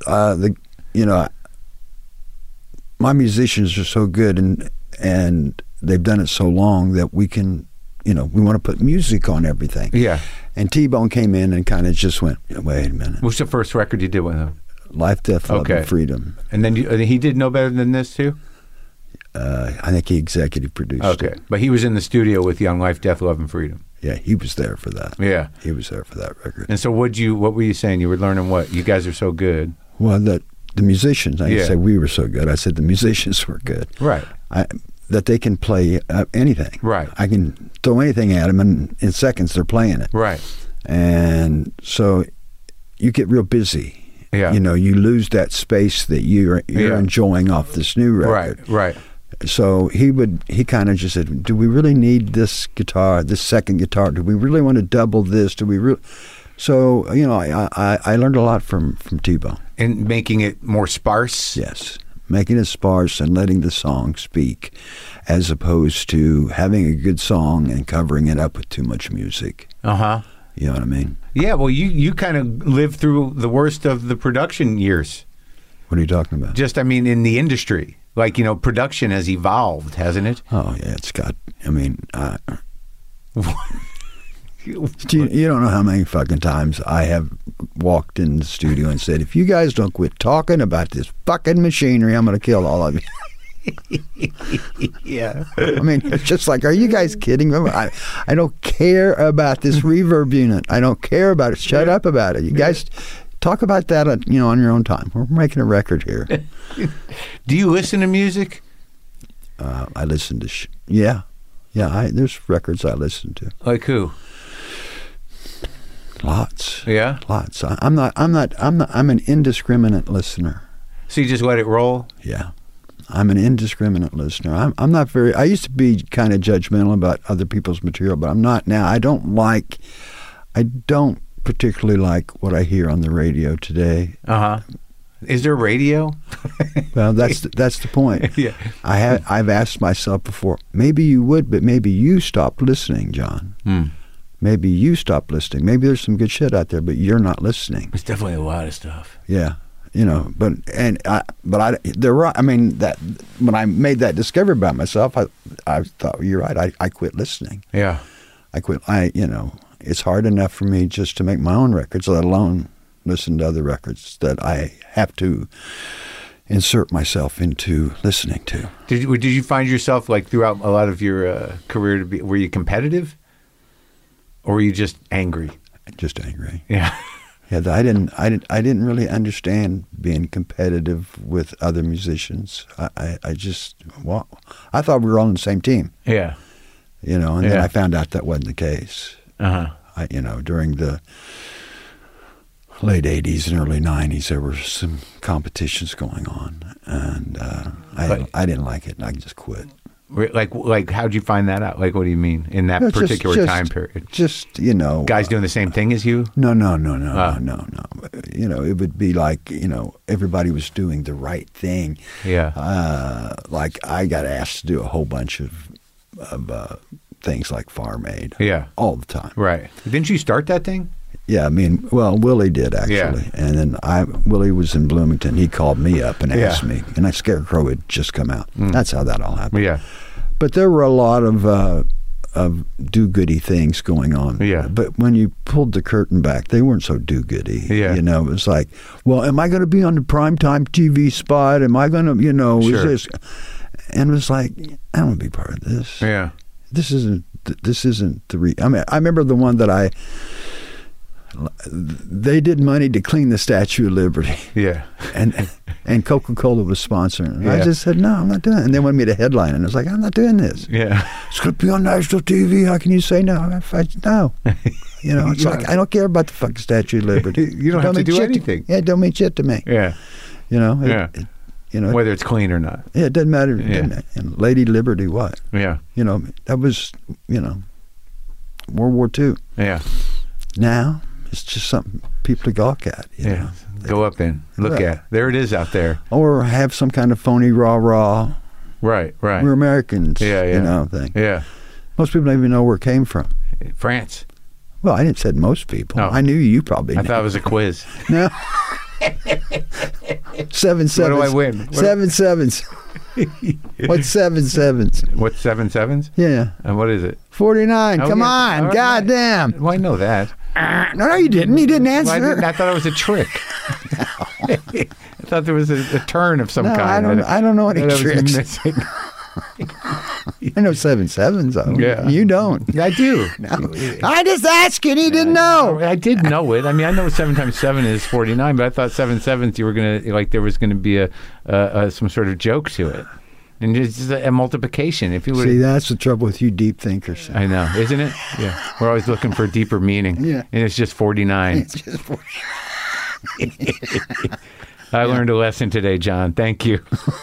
my musicians are so good and they've done it so long that we can, we want to put music on everything. Yeah. And T-Bone came in and kind of just went, wait a minute. What's the first record you did with him? Life, Death, Love, and Freedom. And then he did No Better Than This too? I think he executive produced it. But he was in the studio with Young Life, Death, Love, and Freedom. Yeah, he was there for that. Yeah. He was there for that record. And so what were you saying? You were learning what? You guys are so good. Well, the musicians, I didn't say we were so good. I said the musicians were good. Right. That they can play anything. Right. I can throw anything at them, and in seconds they're playing it. Right. And so you get real busy. Yeah. You lose that space that you're enjoying off this new record. Right. So he kind of just said, do we really need this guitar, this second guitar? Do we really want to double this? Do we really? So, I learned a lot from T-Bone. And making it more sparse? Yes. Making it sparse and letting the song speak, as opposed to having a good song and covering it up with too much music. Uh-huh. You know what I mean? Yeah, well, you kind of lived through the worst of the production years. What are you talking about? Just, in the industry. Like, production has evolved, hasn't it? Oh, yeah, it's got, you don't know how many fucking times I have walked in the studio and said, if you guys don't quit talking about this fucking machinery, I'm going to kill all of you. Yeah. It's just like, are you guys kidding me? I don't care about this reverb unit. I don't care about it. Shut up about it. You guys talk about that on your own time. We're making a record here. Do you listen to music? I listen to yeah. There's records I listen to. Like who? Lots. Yeah? Lots. I'm an indiscriminate listener. So you just let it roll? Yeah. I'm an indiscriminate listener. I'm not very. I used to be kind of judgmental about other people's material, but I'm not now. I don't particularly like what I hear on the radio today. Uh-huh. Is there radio? Well, that's the point. Yeah. I've asked myself before, maybe you would, but maybe you stopped listening, John. Maybe you stopped listening. Maybe there's some good shit out there, but you're not listening. There's definitely a lot of stuff. Yeah. They're right. That when I made that discovery about myself, I thought, you're right. I quit listening. Yeah. I quit. It's hard enough for me just to make my own records, let alone listen to other records that I have to insert myself into listening to. Did you find yourself, like, throughout a lot of your career, were you competitive, or were you just angry? Just angry. Yeah. Yeah, I didn't really understand being competitive with other musicians. I thought we were all on the same team. Yeah. And then I found out that wasn't the case. Uh-huh. During the late 80s and early 90s, there were some competitions going on, and I didn't like it, and I just quit. Like, how'd you find that out? Like, what do you mean in that particular time period? Just, guys doing the same thing as you? No. It would be like, everybody was doing the right thing. Yeah. Like, I got asked to do a whole bunch of things like Farm Aid. Yeah. All the time. Right. Didn't you start that thing? Yeah, I mean, well, Willie did actually, Yeah. and then Willie was in Bloomington. He called me up and asked Yeah. me, and that Scarecrow had just come out. That's how that all happened. Yeah. But there were a lot of do-goody things going on. Yeah. But when you pulled the curtain back, they weren't so do-goody. Yeah. You know, it was like, well, am I going to be on the primetime TV spot? Am I going to, you know, Sure. is this? And it was like, I don't want to be part of this. Yeah. This isn't the I mean, I remember the one that they did money to clean the Statue of Liberty, Yeah. and Coca-Cola was sponsoring. And I Yeah. just said, no, I'm not doing it. And they wanted me to headline, and I was like, I'm not doing this. Yeah. It's going to be on national TV. How can you say no? No. You know, it's like, I don't care about the fucking Statue of Liberty. You don't have to mean do shit anything. Yeah, it don't mean shit to me. Yeah. You know? Yeah. You know, Whether it's clean or not. yeah, it doesn't matter. It Yeah. doesn't matter. And Lady Liberty, what? Yeah. You know, that was, you know, World War II. Yeah. Now, it's just something people to gawk at. You Yeah. know? Go up and look Right. at. There it is out there. Or have some kind of phony rah-rah, Right. Right. we're Americans, Yeah, yeah. you know, thing. Yeah. Most people don't even know where it came from. France. Well, I didn't say most people. No. I knew you probably I knew. thought it was a quiz. No. 7 sevens. What do I win? What- 7 sevens. What's 7 sevens? What's 7 sevens? Yeah. And what is it? 49. Oh, Come yeah. on. All right. God damn. Well, I know that. No, you didn't. You didn't answer. I thought it was a trick. I thought there was a turn of some No, kind. I don't know any that I was tricks. missing. I know 7 sevens, though. Yeah. You don't. I do. I just asked you. He didn't know. I did know it. I mean, I know 7 times 7 is 49, but I thought 7 sevens you were gonna like there was gonna be a some sort of joke to it, and it's just a multiplication. If you would, See, that's the trouble with you deep thinkers. I know, isn't it? Yeah, we're always looking for deeper meaning. Yeah. And it's just 49. It's just 40. I learned a lesson today, John. Thank you.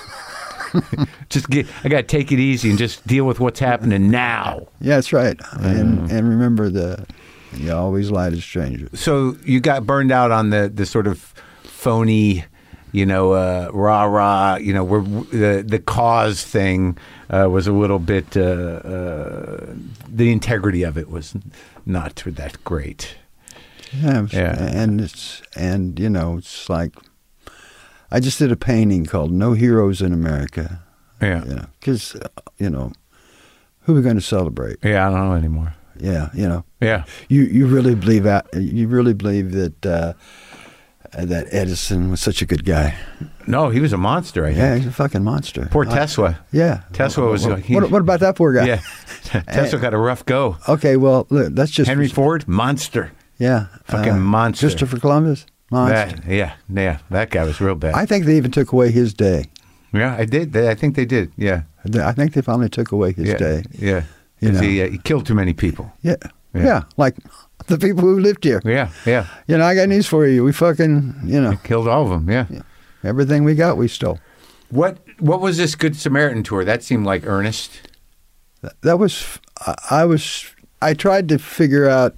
I got to take it easy and just deal with what's happening now. Yeah, that's right. And remember you always lie to strangers. So you got burned out on the sort of phony, rah-rah, where the cause thing was a little bit, the integrity of it was not that great. Yeah, Yeah. And it's like I just did a painting called "No Heroes in America." Yeah. Because who are we going to celebrate? Yeah, I don't know anymore. Yeah, Yeah. You really believe that? You really believe that that Edison was such a good guy? No, he was a monster, I think. Yeah, he's a fucking monster. Poor Tesla. Yeah, Tesla was... What about that poor guy? Yeah. Tesla got a rough go. Okay, well, look, that's just Henry Ford, monster. Yeah, Fucking monster. Christopher Columbus, monster. That guy was real bad. I think they even took away his day. Yeah, I did. I think they did. Yeah. I think they finally took away his day. Yeah. You know. He killed too many people. Yeah. Yeah. Yeah, like the people who lived here. Yeah, yeah. I got news for you. We fucking, Killed all of them. Yeah. everything we got, we stole. What was this Good Samaritan tour? That seemed like earnest. That was, I tried to figure out,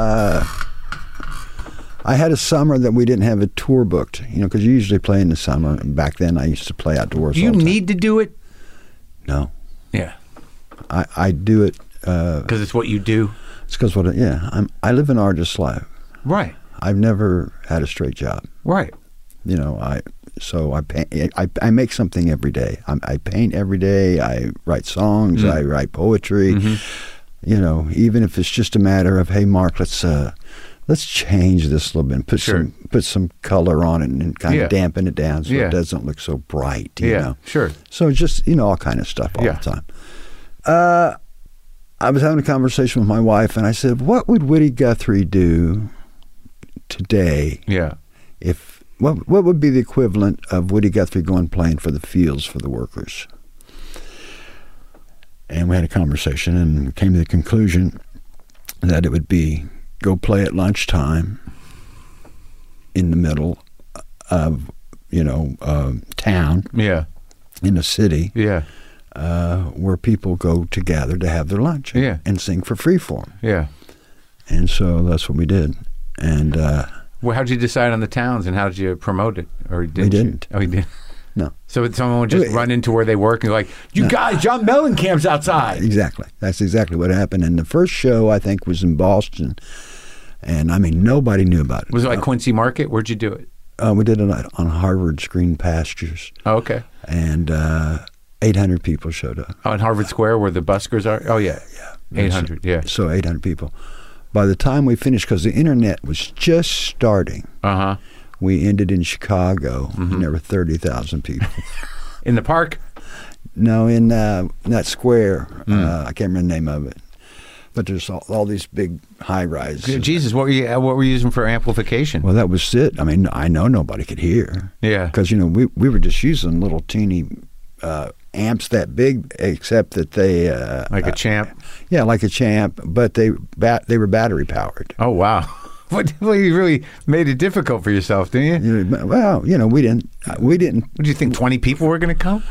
I had a summer that we didn't have a tour booked, because you usually play in the summer. And back then I used to play outdoors Do you all the time. need to do it? No. Yeah. I do it. Because it's what you do. It's because I live an artist's life. Right. I've never had a straight job. Right. So I paint. I make something every day. I paint every day. I write songs. I write poetry. Mm-hmm. Even if it's just a matter of, hey, Mark, let's change this a little bit and put some color on it and kind of dampen it down so it doesn't look so bright. You know? Sure. So just all kind of stuff all the time. I was having a conversation with my wife, and I said, "What would Woody Guthrie do today? Yeah. If what would be the equivalent of Woody Guthrie going playing for the fields for the workers?" And we had a conversation, and we came to the conclusion that it would be go play at lunchtime in the middle of town. Yeah. In a city. Yeah. Where people go to gather to have their lunch and sing for Freeform. Yeah. And so that's what we did. And well, how did you decide on the towns and how did you promote it? Or we didn't. Oh, you did. No. So someone would just run into where they work and like, you guys, John Mellencamp's outside. Exactly. That's exactly what happened. And the first show, I think, was in Boston. And, I mean, nobody knew about it. Was it like Quincy Market? Where'd you do it? We did it on Harvard's Green Pastures. Oh, okay. And 800 people showed up. Oh, in Harvard Square where the buskers are? Oh, yeah. 800, yeah. So 800 people. By the time we finished, because the internet was just starting, we ended in Chicago, and there were 30,000 people. In the park? No, in that square. I can't remember the name of it. But there's all these big high-rises. Jesus, what were you using for amplification? Well, that was it. I mean, I know nobody could hear. Yeah. Because, you know, we were just using little teeny amps that big, except that they... like a Champ? Yeah, like a Champ, but they were battery-powered. Oh, wow. Well, you really made it difficult for yourself, didn't you? Well, you know, we didn't... What did you think, 20 people were going to come?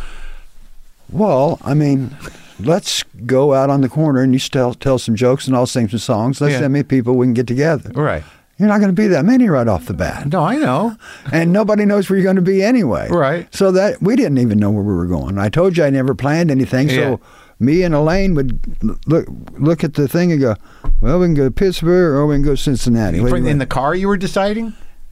Well, I mean... Let's go out on the corner and you tell some jokes and I'll sing some songs. Let's see how many people we can get together. Right. You're not going to be that many right off the bat. No, I know. And nobody knows where you're going to be anyway. Right. So that we didn't even know where we were going. I told you I never planned anything. So me and Elaine would look at the thing and go, well, we can go to Pittsburgh or we can go to Cincinnati. In the car you were deciding?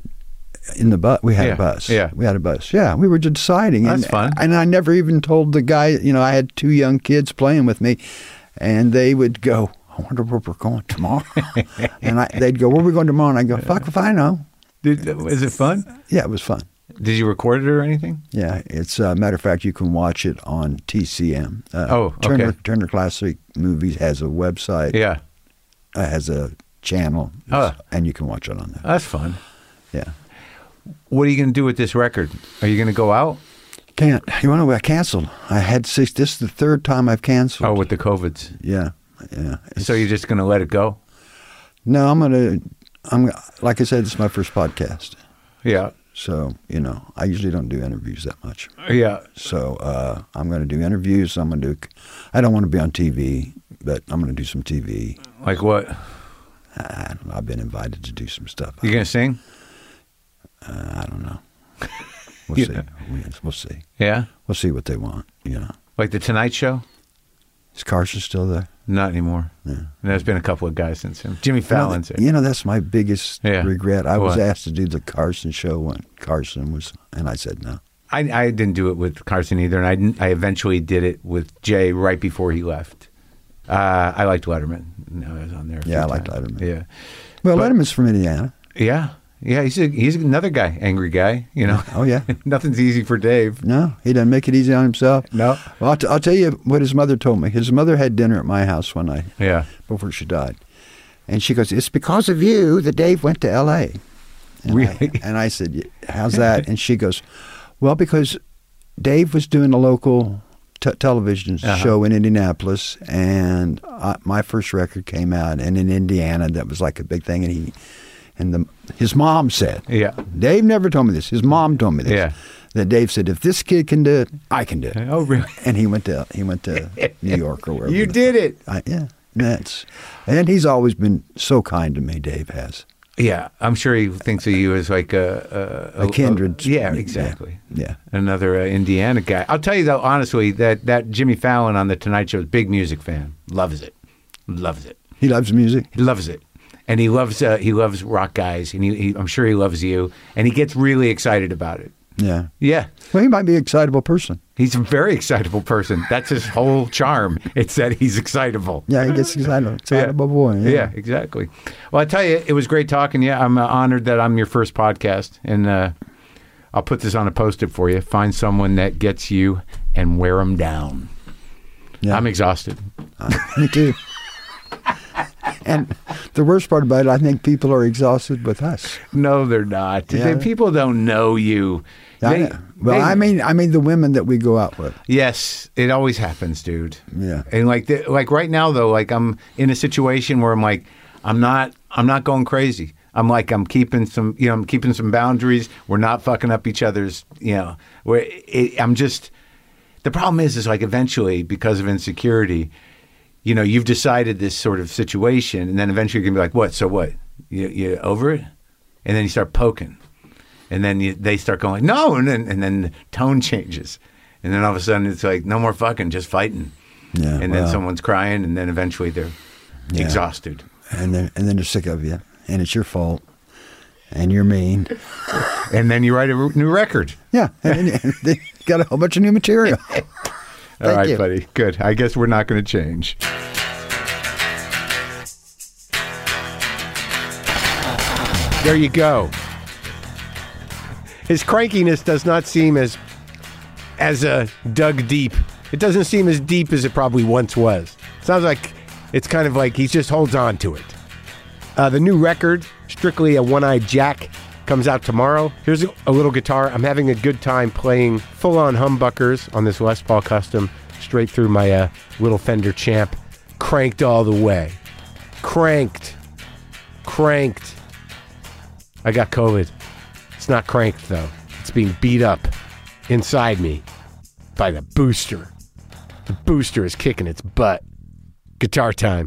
In the bus, we had a bus. Yeah, we had a bus. Yeah, we were just deciding. That's fun. And I never even told the guy. You know, I had 2 young kids playing with me, and they would go, "I wonder where we're going tomorrow." And they'd go, "Where are we going tomorrow?" And I go, "Fuck if I know." Is it fun? Yeah, it was fun. Did you record it or anything? Yeah, it's matter of fact, you can watch it on TCM. Okay. Turner Classic Movies has a website. Yeah, has a channel, and you can watch it on there. That's fun. Yeah. What are you going to do with this record? Are you going to go out? Can't. You want to know? I canceled. I had 6. This is the 3rd time I've canceled. Oh, with the COVIDs. Yeah. So you're just going to let it go? No, I'm like I said, this is my first podcast. Yeah. So, you know, I usually don't do interviews that much. Yeah. So I'm going to do interviews. I don't want to be on TV, but I'm going to do some TV. Like what? I don't know. I've been invited to do some stuff. You going to sing? I don't know. We'll see. We'll see. Yeah? We'll see what they want, you know. Like The Tonight Show? Is Carson still there? Not anymore. Yeah. There's been a couple of guys since him. Jimmy Fallon's there. You know, that's my biggest regret. I was asked to do the Carson show when Carson was, and I said no. I didn't do it with Carson either, and I eventually did it with Jay right before he left. I liked Letterman. No, I was on there. I liked Letterman. Yeah. Well, Letterman's from Indiana. Yeah. Yeah, he's another guy, angry guy, you know. Oh, yeah. Nothing's easy for Dave. No, he doesn't make it easy on himself. No. Well, I'll tell you what his mother told me. His mother had dinner at my house one night before she died. And she goes, "It's because of you that Dave went to L.A." And really? I said, "How's that?" And she goes, "Well, because Dave was doing a local television show in Indianapolis, and my first record came out, and in Indiana, that was like a big thing, and his mom said, Dave never told me this. His mom told me this. That Dave said, if this kid can do it, I can do it. Oh, really? And he went to New York or wherever. You did it. And he's always been so kind to me. Dave has. Yeah, I'm sure he thinks of you as like a kindred. Yeah, exactly. Yeah. Another Indiana guy. I'll tell you though, honestly, that Jimmy Fallon on the Tonight Show is a big music fan. Loves it. He loves music. He loves it. And he loves rock guys, and I'm sure he loves you, and he gets really excited about it. Yeah. Yeah. Well, he might be an excitable person. He's a very excitable person. That's his whole charm. It's that he's excitable. Yeah, he gets excited. Excitable boy. Yeah, exactly. Well, I tell you, it was great talking to you. I'm honored that I'm your first podcast, and I'll put this on a Post-it for you. Find someone that gets you and wear them down. Yeah. I'm exhausted. Me too. And the worst part about it, I think people are exhausted with us. No, they're not. Yeah. People don't know you. I mean the women that we go out with. Yes, it always happens, dude. Yeah. And like right now though, like I'm in a situation where I'm like, I'm not going crazy. I'm keeping some boundaries. We're not fucking up each other's, the problem is like eventually because of insecurity, you've decided this sort of situation, and then eventually you're going to be like, what? So what? You over it? And then you start poking. And then they start going, no, and then the tone changes. And then all of a sudden it's like, no more fucking, just fighting. Yeah, and then someone's crying, and then eventually they're exhausted. And then they're sick of you, and it's your fault, and you're mean. And then you write a new record. Yeah, and they got a whole bunch of new material. All right, buddy. Good. I guess we're not going to change. There you go. His crankiness does not seem as dug deep. It doesn't seem as deep as it probably once was. Sounds like it's kind of like he just holds on to it. The new record, Strictly a One-Eyed Jack, comes out tomorrow. Here's a little guitar. I'm having a good time playing full-on humbuckers on this Les Paul Custom, straight through my little Fender Champ. Cranked all the way. Cranked. I got COVID. It's not cranked, though. It's being beat up inside me by the booster. The booster is kicking its butt. Guitar time.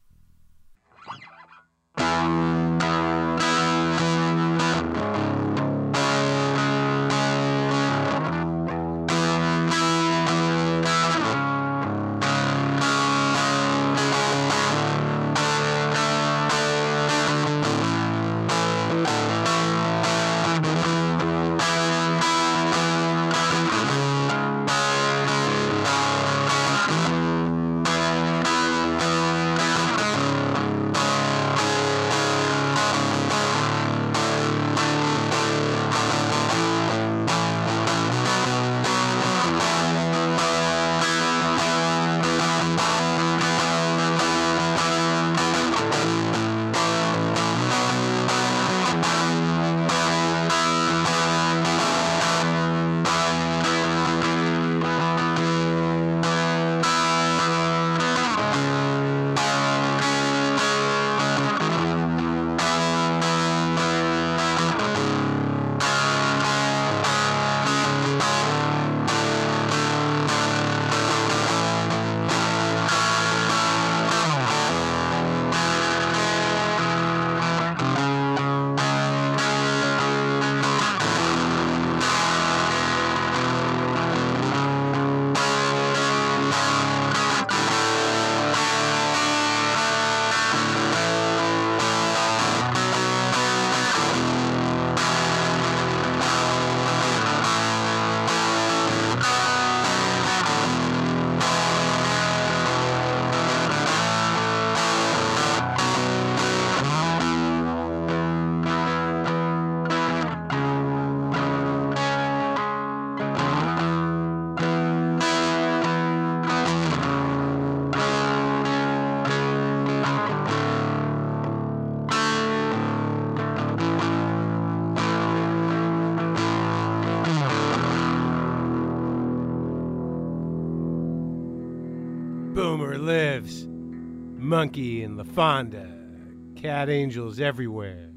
Boomer lives. Monkey and LaFonda. Cat angels everywhere.